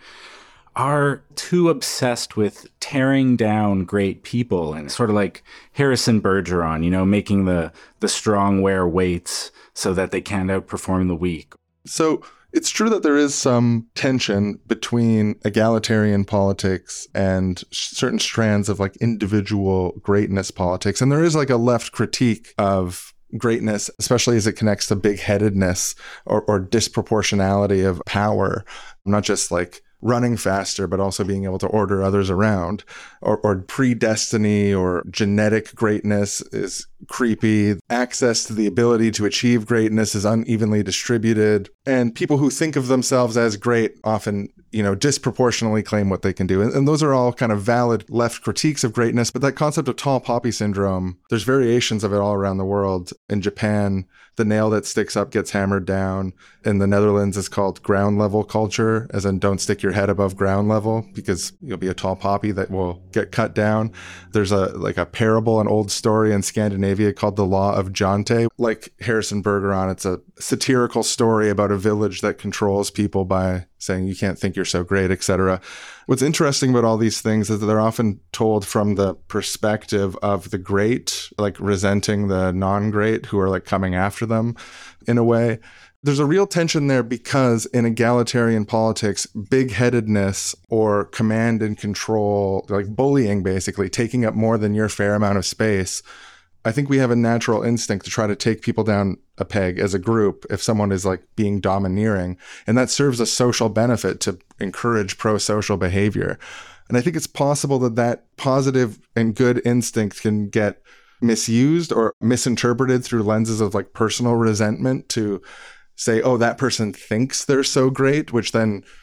are too obsessed with tearing down great people, and sort of like Harrison Bergeron, you know, making the, the strong wear weights so that they can't outperform the weak? So it's true that there is some tension between egalitarian politics and certain strands of like individual greatness politics. And there is like a left critique of greatness, especially as it connects to big-headedness or, or disproportionality of power, not just like running faster, but also being able to order others around, or, or predestiny or genetic greatness is creepy. Access to the ability to achieve greatness is unevenly distributed. And people who think of themselves as great often, you know, disproportionately claim what they can do. And, and those are all kind of valid left critiques of greatness. But that concept of tall poppy syndrome, there's variations of it all around the world. In Japan, the nail that sticks up gets hammered down. In the Netherlands, it's called ground level culture, as in don't stick your head above ground level because you'll be a tall poppy that will get cut down. There's a like a parable, an old story in Scandinavia called the Law of Jonte. Like Harrison Bergeron, it's a satirical story about a village that controls people by saying you can't think you're so great, et cetera. What's interesting about all these things is that they're often told from the perspective of the great, like resenting the non-great who are like coming after them in a way. There's a real tension there because in egalitarian politics, big-headedness or command and control, like bullying basically, taking up more than your fair amount of space, I think we have a natural instinct to try to take people down a peg as a group if someone is like being domineering. And that serves a social benefit to encourage pro-social behavior. And I think it's possible that that positive and good instinct can get misused or misinterpreted through lenses of like personal resentment to say, oh, that person thinks they're so great, which then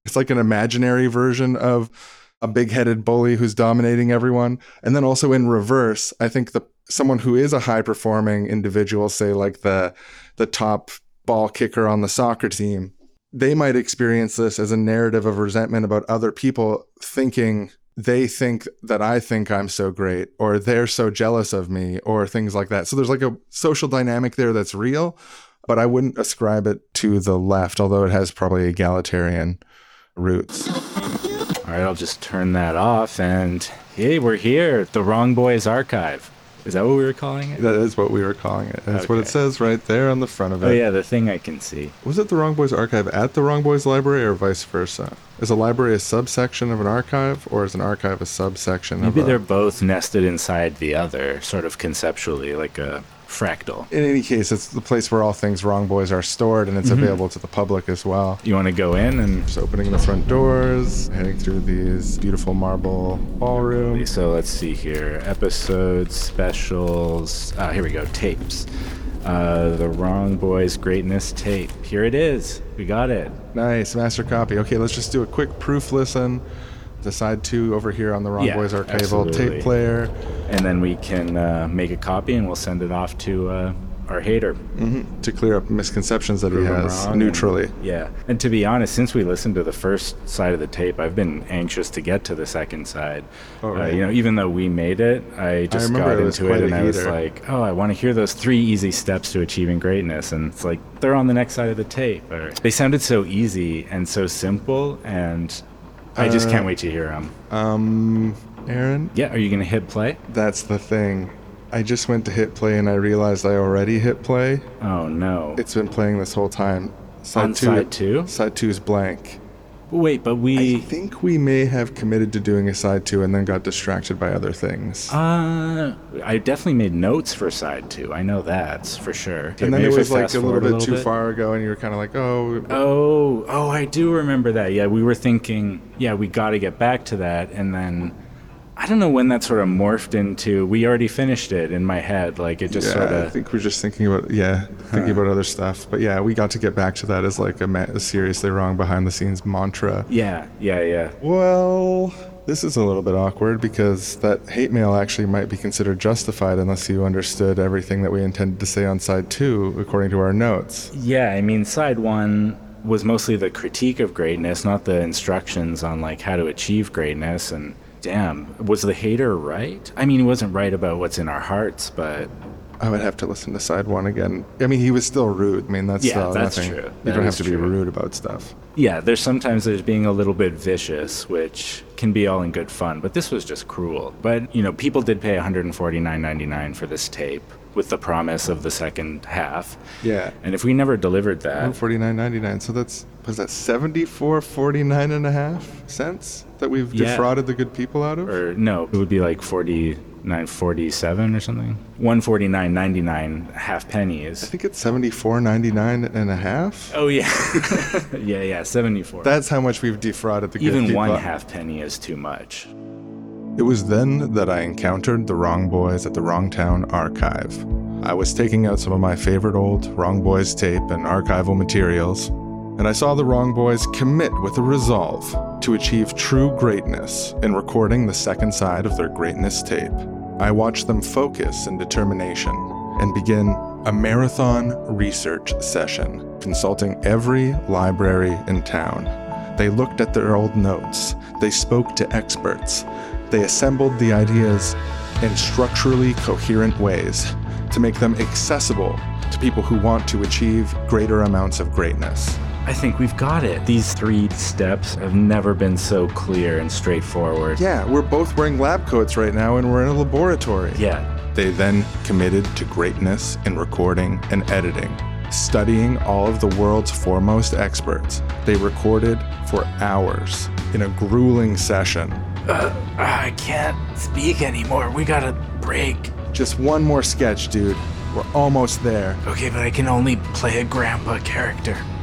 It's like an imaginary version of a big-headed bully who's dominating everyone. And then also in reverse, I think the someone who is a high-performing individual, say like the the top ball kicker on the soccer team, they might experience this as a narrative of resentment about other people thinking they think that I think I'm so great, or they're so jealous of me, or things like that. So there's like a social dynamic there that's real, but I wouldn't ascribe it to the left, although it has probably egalitarian roots. All right, I'll just turn that off, and hey, we're here, the Wrong Boys Archive. Is that what we were calling it? That is what we were calling it. That's okay. What it says right there on the front of it. Oh yeah, the thing I can see. Was it the Wrong Boys Archive at the Wrong Boys Library, or vice versa? Is a library a subsection of an archive, or is an archive a subsection Maybe of a... they're both nested inside the other, sort of conceptually, like a fractal. In any case, it's the place where all things Wrong Boys are stored, and it's mm-hmm. available to the public as well. You want to go in and... Just opening the front doors, heading through these beautiful marble ballroom. So let's see here. Episodes, specials. Ah, here we go. Tapes. Uh, the Wrong Boys Greatness tape. Here it is. We got it. Nice. Master copy. Okay, let's just do a quick proof listen. The side two over here on the Wrong yeah, Boys Archival absolutely. Tape player. And then we can uh, make a copy and we'll send it off to uh, our hater. Mm-hmm. To clear up misconceptions that Prove he has neutrally. And, yeah. And to be honest, since we listened to the first side of the tape, I've been anxious to get to the second side. Oh, right. uh, you know, even though we made it, I just I got it into it and I was heater. like, oh, I want to hear those three easy steps to achieving greatness. And it's like, they're on the next side of the tape. Or, they sounded so easy and so simple, and I just uh, can't wait to hear them. Um, Aaron? Yeah, are you going to hit play? That's the thing. I just went to hit play and I realized I already hit play. Oh, no. It's been playing this whole time. Side On two, side two? Side two is blank. Wait, but we... I think we may have committed to doing a side two and then got distracted by other things. Uh, I definitely made notes for side two. I know that for sure. Okay, and then it was like a little bit a little too bit. far ago and you were kind of like, oh... Oh, oh, I do remember that. Yeah, we were thinking, yeah, we got to get back to that. And then... I don't know when that sort of morphed into, we already finished it in my head. Like, it just yeah, sort of... I think we're just thinking about, yeah, thinking huh. about other stuff. But yeah, we got to get back to that as like a, ma- a seriously wrong behind-the-scenes mantra. Yeah, yeah, yeah. Well, this is a little bit awkward because that hate mail actually might be considered justified unless you understood everything that we intended to say on side two, according to our notes. Yeah, I mean, side one was mostly the critique of greatness, not the instructions on, like, how to achieve greatness. And... Damn, was the hater right? I mean, he wasn't right about what's in our hearts, but... I would have to listen to side one again. I mean, he was still rude. I mean, that's yeah, uh, that's nothing. true. You that don't have to true. be rude about stuff. Yeah, there's sometimes there's being a little bit vicious, which can be all in good fun, but this was just cruel. But, you know, people did pay one hundred forty-nine ninety-nine for this tape with the promise of the second half. Yeah. And if we never delivered that... one hundred forty-nine ninety-nine. So that's, was that seventy-four forty-nine and a half cents that we've yeah. defrauded the good people out of? Or no, it would be like forty-nine forty-seven or something. one forty-nine ninety-nine half pennies. I think it's seventy-four ninety-nine and a half. Oh yeah. yeah, yeah, seventy-four. That's how much we've defrauded the good Even people. Even one half penny is too much. It was then that I encountered the Wrong Boys at the Wrongtown Archive. I was taking out some of my favorite old Wrong Boys tape and archival materials, and I saw the Wrong Boys commit with a resolve to achieve true greatness in recording the second side of their greatness tape. I watched them focus in determination and begin a marathon research session, consulting every library in town. They looked at their old notes. They spoke to experts. They assembled the ideas in structurally coherent ways to make them accessible to people who want to achieve greater amounts of greatness. I think we've got it. These three steps have never been so clear and straightforward. Yeah, we're both wearing lab coats right now and we're in a laboratory. Yeah. They then committed to greatness in recording and editing. Studying all of the world's foremost experts, they recorded for hours in a grueling session. Uh, I can't speak anymore. We gotta break. Just one more sketch, dude. We're almost there. Okay, but I can only play a grandpa character.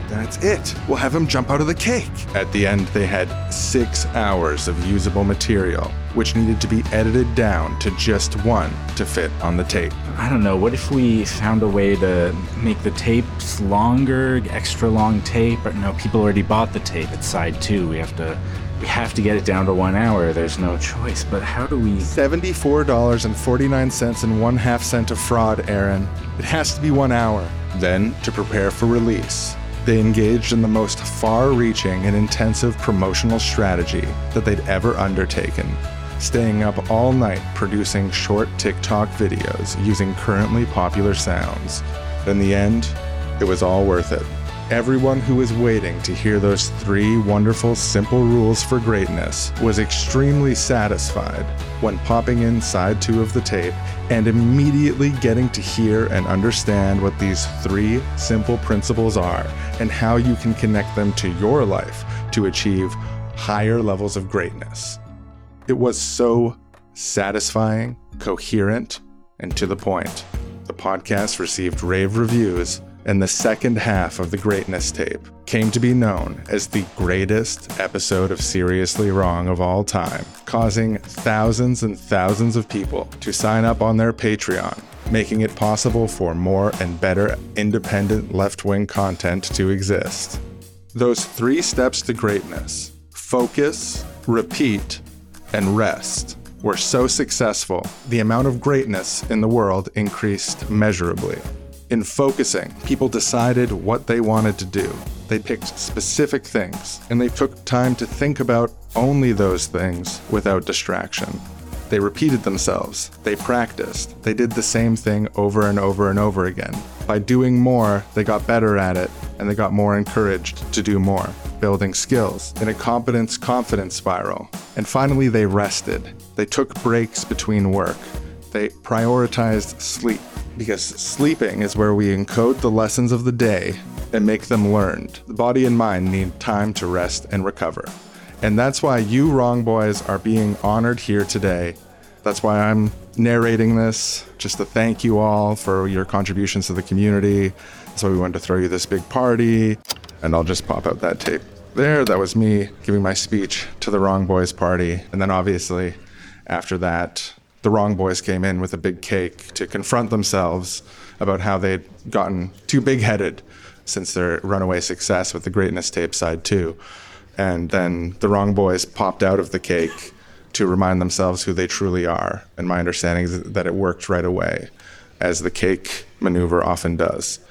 That's it. We'll have him jump out of the cake. At the end, they had six hours of usable material, which needed to be edited down to just one to fit on the tape. I don't know, what if we found a way to make the tapes longer, extra long tape? Or no, people already bought the tape. It's side two. We have to we have to get it down to one hour. There's no choice. But how do we... seventy-four dollars and forty-nine cents and one half cent of fraud, Aaron. It has to be one hour. Then, to prepare for release, they engaged in the most far-reaching and intensive promotional strategy that they'd ever undertaken, staying up all night producing short TikTok videos using currently popular sounds. In the end, it was all worth it. Everyone who was waiting to hear those three wonderful simple rules for greatness was extremely satisfied when popping in side two of the tape and immediately getting to hear and understand what these three simple principles are and how you can connect them to your life to achieve higher levels of greatness. It was so satisfying, coherent, and to the point. The podcast received rave reviews, and the second half of the Greatness tape came to be known as the greatest episode of Seriously Wrong of all time, causing thousands and thousands of people to sign up on their Patreon, making it possible for more and better independent left-wing content to exist. Those three steps to greatness, focus, repeat, and rest, were so successful, the amount of greatness in the world increased measurably. In focusing, people decided what they wanted to do. They picked specific things, and they took time to think about only those things without distraction. They repeated themselves. They practiced. They did the same thing over and over and over again. By doing more, they got better at it, and they got more encouraged to do more, building skills in a competence-confidence spiral. And finally, they rested. They took breaks between work. They prioritized sleep, because sleeping is where we encode the lessons of the day and make them learned. The body and mind need time to rest and recover. And that's why you Wrong Boys are being honored here today. That's why I'm narrating this, just to thank you all for your contributions to the community. That's why we wanted to throw you this big party. And I'll just pop out that tape there. That was me giving my speech to the Wrong Boys party. And then obviously, after that, the Wrong Boys came in with a big cake to confront themselves about how they'd gotten too big-headed since their runaway success with the Greatness tape side two. And then the Wrong Boys popped out of the cake to remind themselves who they truly are. And my understanding is that it worked right away, as the cake maneuver often does.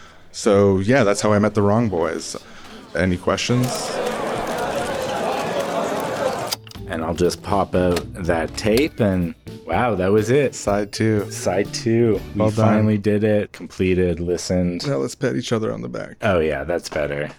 So yeah, that's how I met the Wrong Boys. Any questions? And I'll just pop out that tape and wow, that was it. Side two. Side two. We Well done. finally did it, completed, listened. Now let's pat each other on the back. Oh yeah, that's better.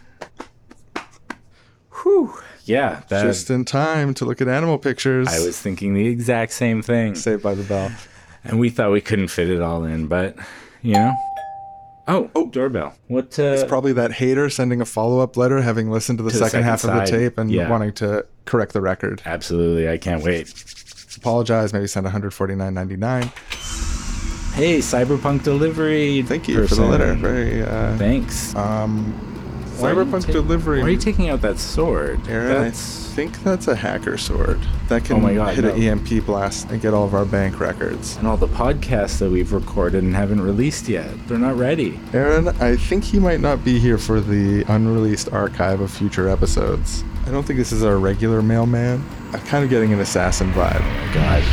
Whew. Yeah, that, Just in time to look at animal pictures. I was thinking the exact same thing. Saved by the Bell. And we thought we couldn't fit it all in, but, you know. Oh, oh, doorbell. What, uh... It's probably that hater sending a follow-up letter, having listened to the, To the second, second half of the side. tape and Yeah. wanting to correct the record. Absolutely, I can't wait. Apologize, maybe send one forty-nine ninety-nine. Hey, Cyberpunk Delivery. Thank you for the person. letter. Very, uh... Thanks. Um... Why are you Cyberpunk ta- Delivery. Why are you taking out that sword? Aaron, That's... I think that's a hacker sword. That can Oh my God, hit no. an E M P blast and get all of our bank records. And all the podcasts that we've recorded and haven't released yet. They're not ready. Aaron, I think he might not be here for the unreleased archive of future episodes. I don't think this is our regular mailman. I'm kind of getting an assassin vibe. Oh my God.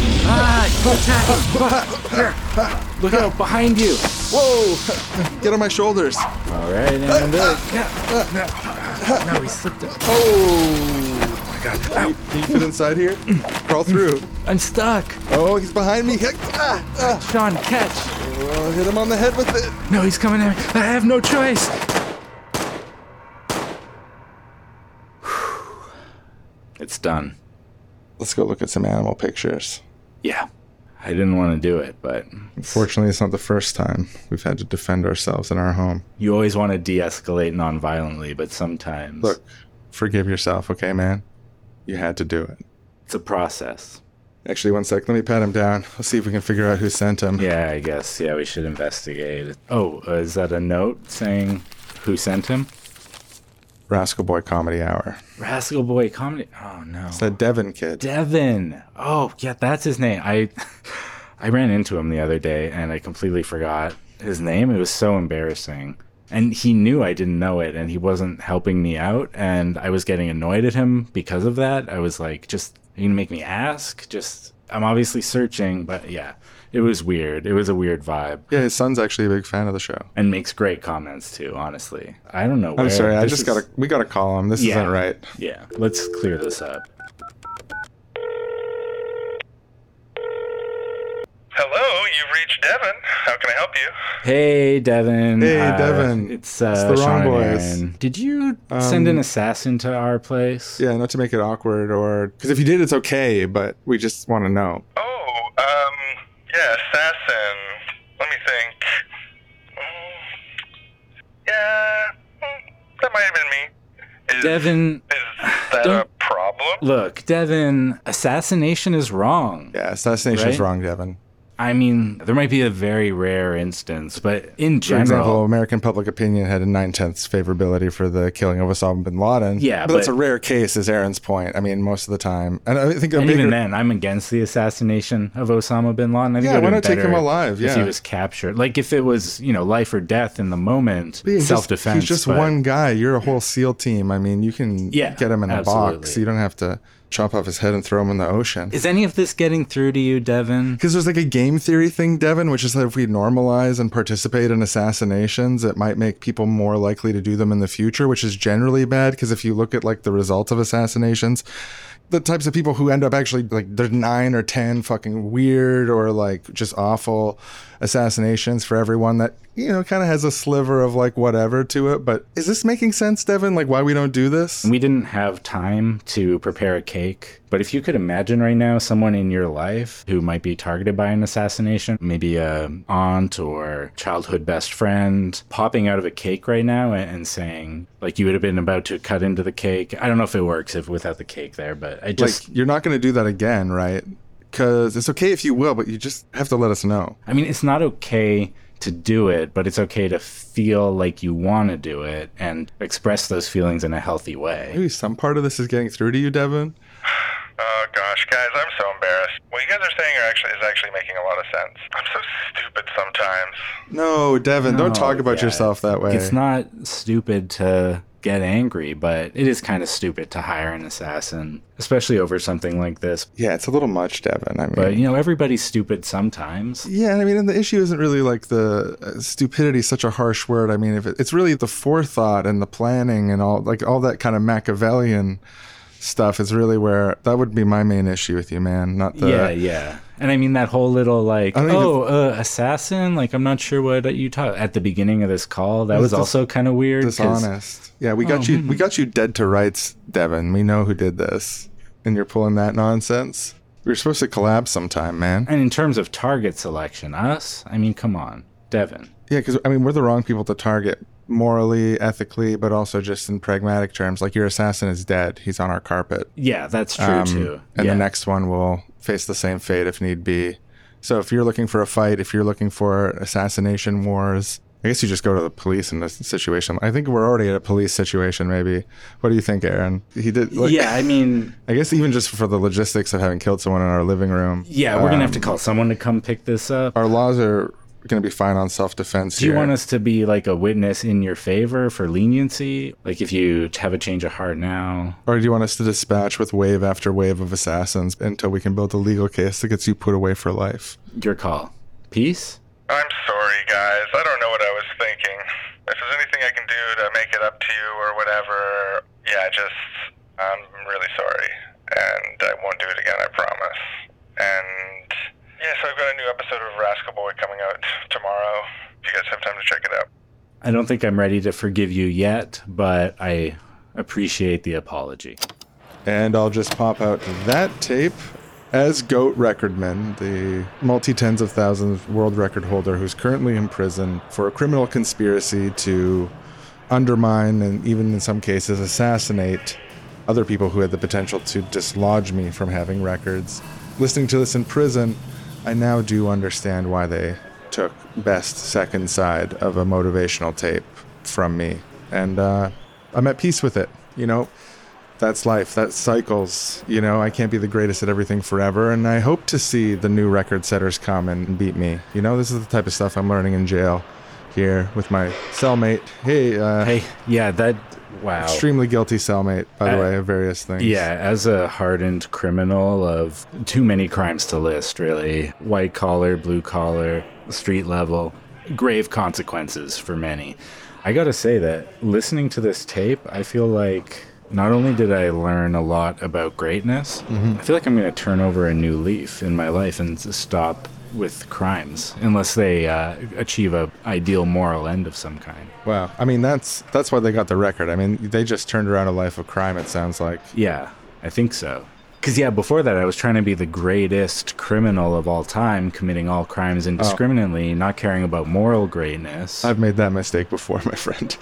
Ah, look out, behind you. Whoa! Get on my shoulders. All right, and uh, no, he slipped up. Oh! my God. Can you, can you fit inside here? Crawl through. I'm stuck. Oh, he's behind me. Ah, ah. Sean, catch. Oh, hit him on the head with it. No, he's coming at me. I have no choice. It's done. Let's go look at some animal pictures. Yeah. I didn't want to do it, but... Unfortunately, it's not the first time we've had to defend ourselves in our home. You always want to de-escalate non-violently, but sometimes... Look, forgive yourself, okay, man? You had to do it. It's a process. Actually, one sec. Let me pat him down. Let's see if we can figure out who sent him. Yeah, I guess. Yeah, we should investigate. Oh, uh, is that a note saying... Who sent him? Rascal Boy Comedy Hour. Rascal Boy Comedy. Oh no. It's that Devin kid. Devin. Oh yeah, that's his name. I I ran into him the other day and I completely forgot his name. It was so embarrassing. And he knew I didn't know it and he wasn't helping me out and I was getting annoyed at him because of that. I was like, just, are you gonna make me ask? Just, I'm obviously searching, but yeah, it was weird. It was a weird vibe. Yeah, his son's actually a big fan of the show. And makes great comments too, honestly. I don't know where. I'm sorry, I this just is- gotta, we gotta call him. This Yeah. isn't right. Yeah, let's clear this up. Hello, you've reached Devin. How can I help you? Hey, Devin. Hey, Uh, Devin. It's, uh, It's the Sean wrong and boys. Aaron. Did you send an Um, assassin to our place? Yeah, not to make it awkward or, because if you did, it's okay, but we just want to know. Oh, um, yeah, assassin. Let me think. Mm, yeah, mm, that might have been me. Is, Devin, is that don't- a problem? look, Devin, assassination is wrong. Yeah, assassination is Right? wrong, Devin. I mean, there might be a very rare instance, but in For general, example, American public opinion had a nine-tenths favorability for the killing of Osama bin Laden. Yeah, but, that's a but- rare case, is Aaron's point. I mean, most of the time. And I think a and bigger... even then, I'm against the assassination of Osama bin Laden. I think Yeah, it would've why been not take him better alive? If he Yeah. was captured. Like, if it was, you know, life or death in the moment, Yeah, he's just- self-defense. He's just but- one guy. You're a whole SEAL team. I mean, you can Yeah, get him in a absolutely. box. You don't have to chop off his head and throw him in the ocean. Is any of this getting through to you, Devin? Because there's like a game theory thing, Devin, which is that if we normalize and participate in assassinations, it might make people more likely to do them in the future, which is generally bad. Because if you look at like the results of assassinations, the types of people who end up actually like there's nine or ten fucking weird or like just awful assassinations for everyone that, you know, kind of has a sliver of like whatever to it. But is this making sense, Devin? Like why we don't do this? We didn't have time to prepare a cake, but if you could imagine right now someone in your life who might be targeted by an assassination, maybe a aunt or childhood best friend, popping out of a cake right now and, and saying, like, you would have been about to cut into the cake. I don't know if it works if without the cake there, but I just, like you're not going to do that again, right? Because it's okay if you will, but you just have to let us know. I mean, it's not okay to do it, but it's okay to feel like you want to do it and express those feelings in a healthy way. Maybe some part of this is getting through to you, Devin. Oh gosh, guys, I'm so embarrassed. What you guys are saying are actually is actually making a lot of sense. I'm so stupid sometimes. No, Devin, don't No, talk about yeah. yourself that way. It's not stupid to get angry, but it is kind of stupid to hire an assassin, especially over something like this. Yeah, it's a little much, Devin. I mean, But, you know, everybody's stupid sometimes. yeah, I mean, and the issue isn't really like the uh, stupidity is such a harsh word. I mean, if it, it's really the forethought and the planning and all like all that kind of Machiavellian stuff is really where that would be my main issue with you, man. Not the yeah, yeah. And I mean, that whole little, like, I don't even- oh, uh, assassin? Like, I'm not sure what you talk at the beginning of this call. That was dis- also kind of weird. 'cause- dishonest. Yeah, we got you. We got you dead to rights, Devin. We know who did this, and you're pulling that nonsense. We were supposed to collab sometime, man. And in terms of target selection, us? I mean, come on. Devin. Yeah, because I mean, we're the wrong people to target morally, ethically, but also just in pragmatic terms. Like your assassin is dead; he's on our carpet. Yeah, that's true, Um, too. And yeah. the next one will face the same fate if need be. So if you're looking for a fight, if you're looking for assassination wars, I guess you just go to the police in this situation. I think we're already at a police situation, maybe. What do you think, Aaron? He did. Like, yeah, I mean, I guess even just for the logistics of having killed someone in our living room. yeah, we're going to have to um, call someone to come pick this up. Our laws are going to be fine on self-defense. Do you here. want us to be like a witness in your favor for leniency? Like if you have a change of heart now? Or do you want us to dispatch with wave after wave of assassins until we can build a legal case that gets you put away for life? Your call. Peace? I'm sorry, guys. I don't know what I was thinking. If there's anything I can do to make it up to you or whatever, yeah, just, I'm really sorry. And I won't do it again, I promise. And, yeah, so I've got a new episode of Rascal Boy coming out tomorrow. If you guys have time to check it out. I don't think I'm ready to forgive you yet, but I appreciate the apology. And I'll just pop out that tape as Goat Recordman, the multi-tens of thousands world record holder who's currently in prison for a criminal conspiracy to undermine and even in some cases assassinate other people who had the potential to dislodge me from having records. Listening to this in prison, I now do understand why they took best second side of a motivational tape from me. And uh, I'm at peace with it. You know, that's life. That cycles. You know, I can't be the greatest at everything forever. And I hope to see the new record setters come and beat me. You know, this is the type of stuff I'm learning in jail here with my cellmate. Hey, uh, Hey, yeah, that, wow. extremely guilty cellmate, by the Uh, way, of various things. Yeah, as a hardened criminal of too many crimes to list, really. White collar, blue collar, street level, grave consequences for many. I gotta say that listening to this tape, I feel like not only did I learn a lot about greatness, I feel like I'm gonna turn over a new leaf in my life and s- stop with crimes, unless they uh, achieve a ideal moral end of some kind. Wow. I mean, that's that's why they got the record. I mean, they just turned around a life of crime, it sounds like. Yeah, I think so. Because, yeah, before that, I was trying to be the greatest criminal of all time, committing all crimes indiscriminately, not caring about moral greatness. I've made that mistake before, my friend.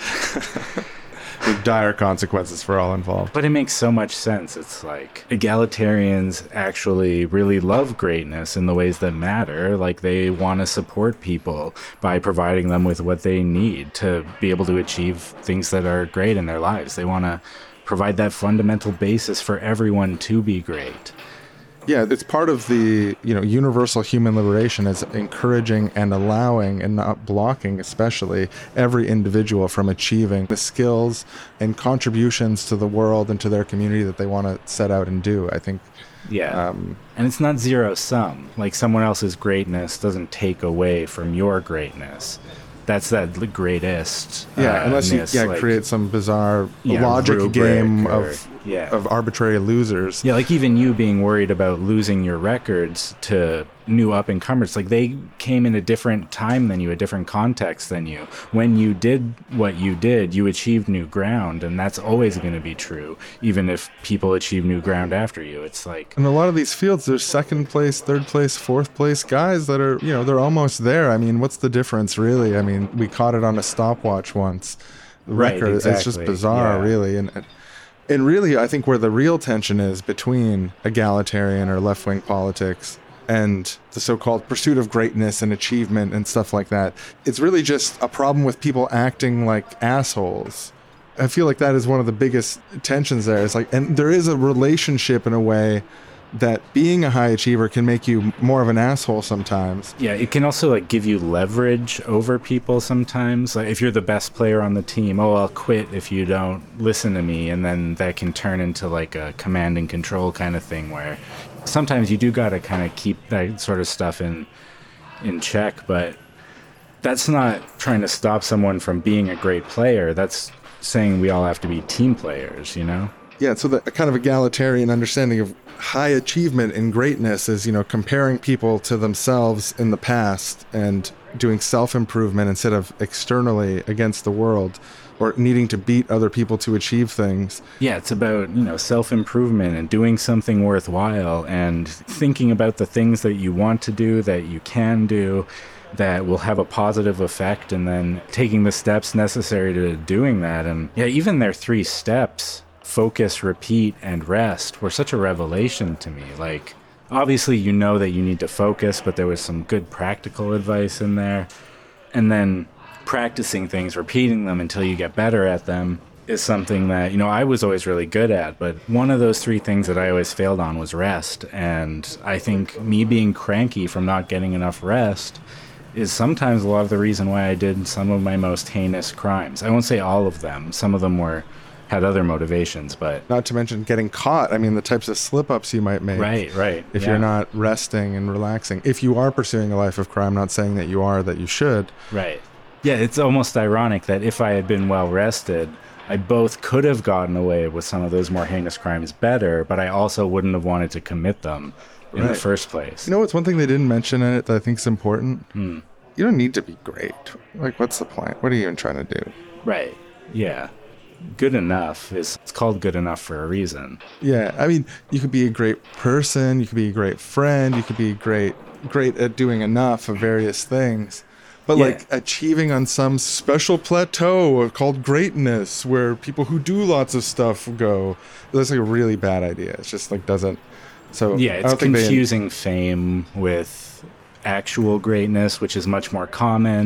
With dire consequences for all involved. But it makes so much sense. It's like egalitarians actually really love greatness in the ways that matter. Like they want to support people by providing them with what they need to be able to achieve things that are great in their lives. They want to provide that fundamental basis for everyone to be great. Yeah, it's part of the, you know, universal human liberation is encouraging and allowing and not blocking, especially, every individual from achieving the skills and contributions to the world and to their community that they want to set out and do. I think, Yeah. um, and it's not zero sum. Like someone else's greatness doesn't take away from your greatness. That's that the greatest. yeah, uh, unless you ness, yeah, like- create some bizarre Yeah, logic rubric game or- of yeah. of arbitrary losers. Yeah, like even you being worried about losing your records to new up-and-comers, like they came in a different time than you, a different context than you. When you did what you did, you achieved new ground, and that's always going to be true, even if people achieve new ground after you. It's like, In a lot of these fields, there's second place, third place, fourth place guys that are, you know, they're almost there. I mean, what's the difference, really? I mean, we caught it on a stopwatch once. The Right, record, it's just exactly, bizarre, yeah. really. And and really, I think where the real tension is between egalitarian or left-wing politics and the so-called pursuit of greatness and achievement and stuff like that, it's really just a problem with people acting like assholes. I feel like that is one of the biggest tensions there. It's like, and there is a relationship in a way that being a high achiever can make you more of an asshole sometimes. yeah, it can also like give you leverage over people sometimes. Like if you're the best player on the team, oh, I'll quit if you don't listen to me, and then that can turn into like a command and control kind of thing where sometimes you do got to kind of keep that sort of stuff in in check, but that's not trying to stop someone from being a great player. That's saying we all have to be team players, you know? Yeah, so the a kind of egalitarian understanding of high achievement and greatness is, you know, comparing people to themselves in the past and doing self-improvement instead of externally against the world, or needing to beat other people to achieve things. Yeah, it's about, you know, self-improvement and doing something worthwhile and thinking about the things that you want to do, that you can do, that will have a positive effect, and then taking the steps necessary to doing that. And yeah, even their three steps, focus, repeat, and rest, were such a revelation to me. Like, obviously you know that you need to focus, but there was some good practical advice in there. And then practicing things, repeating them until you get better at them, is something that, you know, I was always really good at. But one of those three things that I always failed on was rest. And I think me being cranky from not getting enough rest is sometimes a lot of the reason why I did some of my most heinous crimes. I won't say all of them. Some of them were had other motivations, but Not to mention getting caught. I mean, the types of slip-ups you might make. right, right. If yeah. you're not resting and relaxing. If you are pursuing a life of crime, not saying that you are, that you should. Right. Yeah, it's almost ironic that if I had been well rested, I both could have gotten away with some of those more heinous crimes better, but I also wouldn't have wanted to commit them in the Right. first place. You know what's one thing they didn't mention in it that I think is important? Hmm. You don't need to be great. Like, what's the point? What are you even trying to do? Right. Yeah. Good enough is it's called good enough for a reason. Yeah, I mean, you could be a great person, you could be a great friend, you could be great great at doing enough of various things. But Yeah. like achieving on some special plateau called greatness where people who do lots of stuff go, that's like a really bad idea. It's just like doesn't so Yeah, I it's don't think they- confusing fame with actual greatness, which is much more common.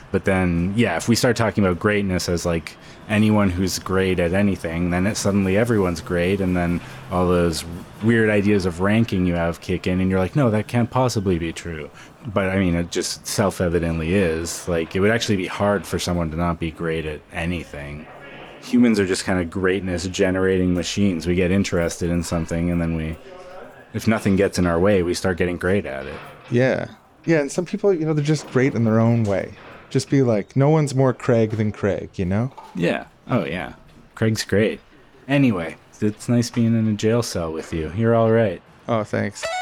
But then, yeah, if we start talking about greatness as like anyone who's great at anything, then it suddenly everyone's great, and then all those weird ideas of ranking you have kick in, and you're like, no, that can't possibly be true. But I mean, it just self-evidently is. Like, it would actually be hard for someone to not be great at anything. Humans are just kind of greatness generating machines. We get interested in something, and then we, if nothing gets in our way, we start getting great at it. Yeah. Yeah, and some people, you know, they're just great in their own way. Just be like, no one's more Craig than Craig, you know? Yeah. Oh, yeah. Craig's great. Anyway, it's nice being in a jail cell with you. You're all right. Oh, thanks.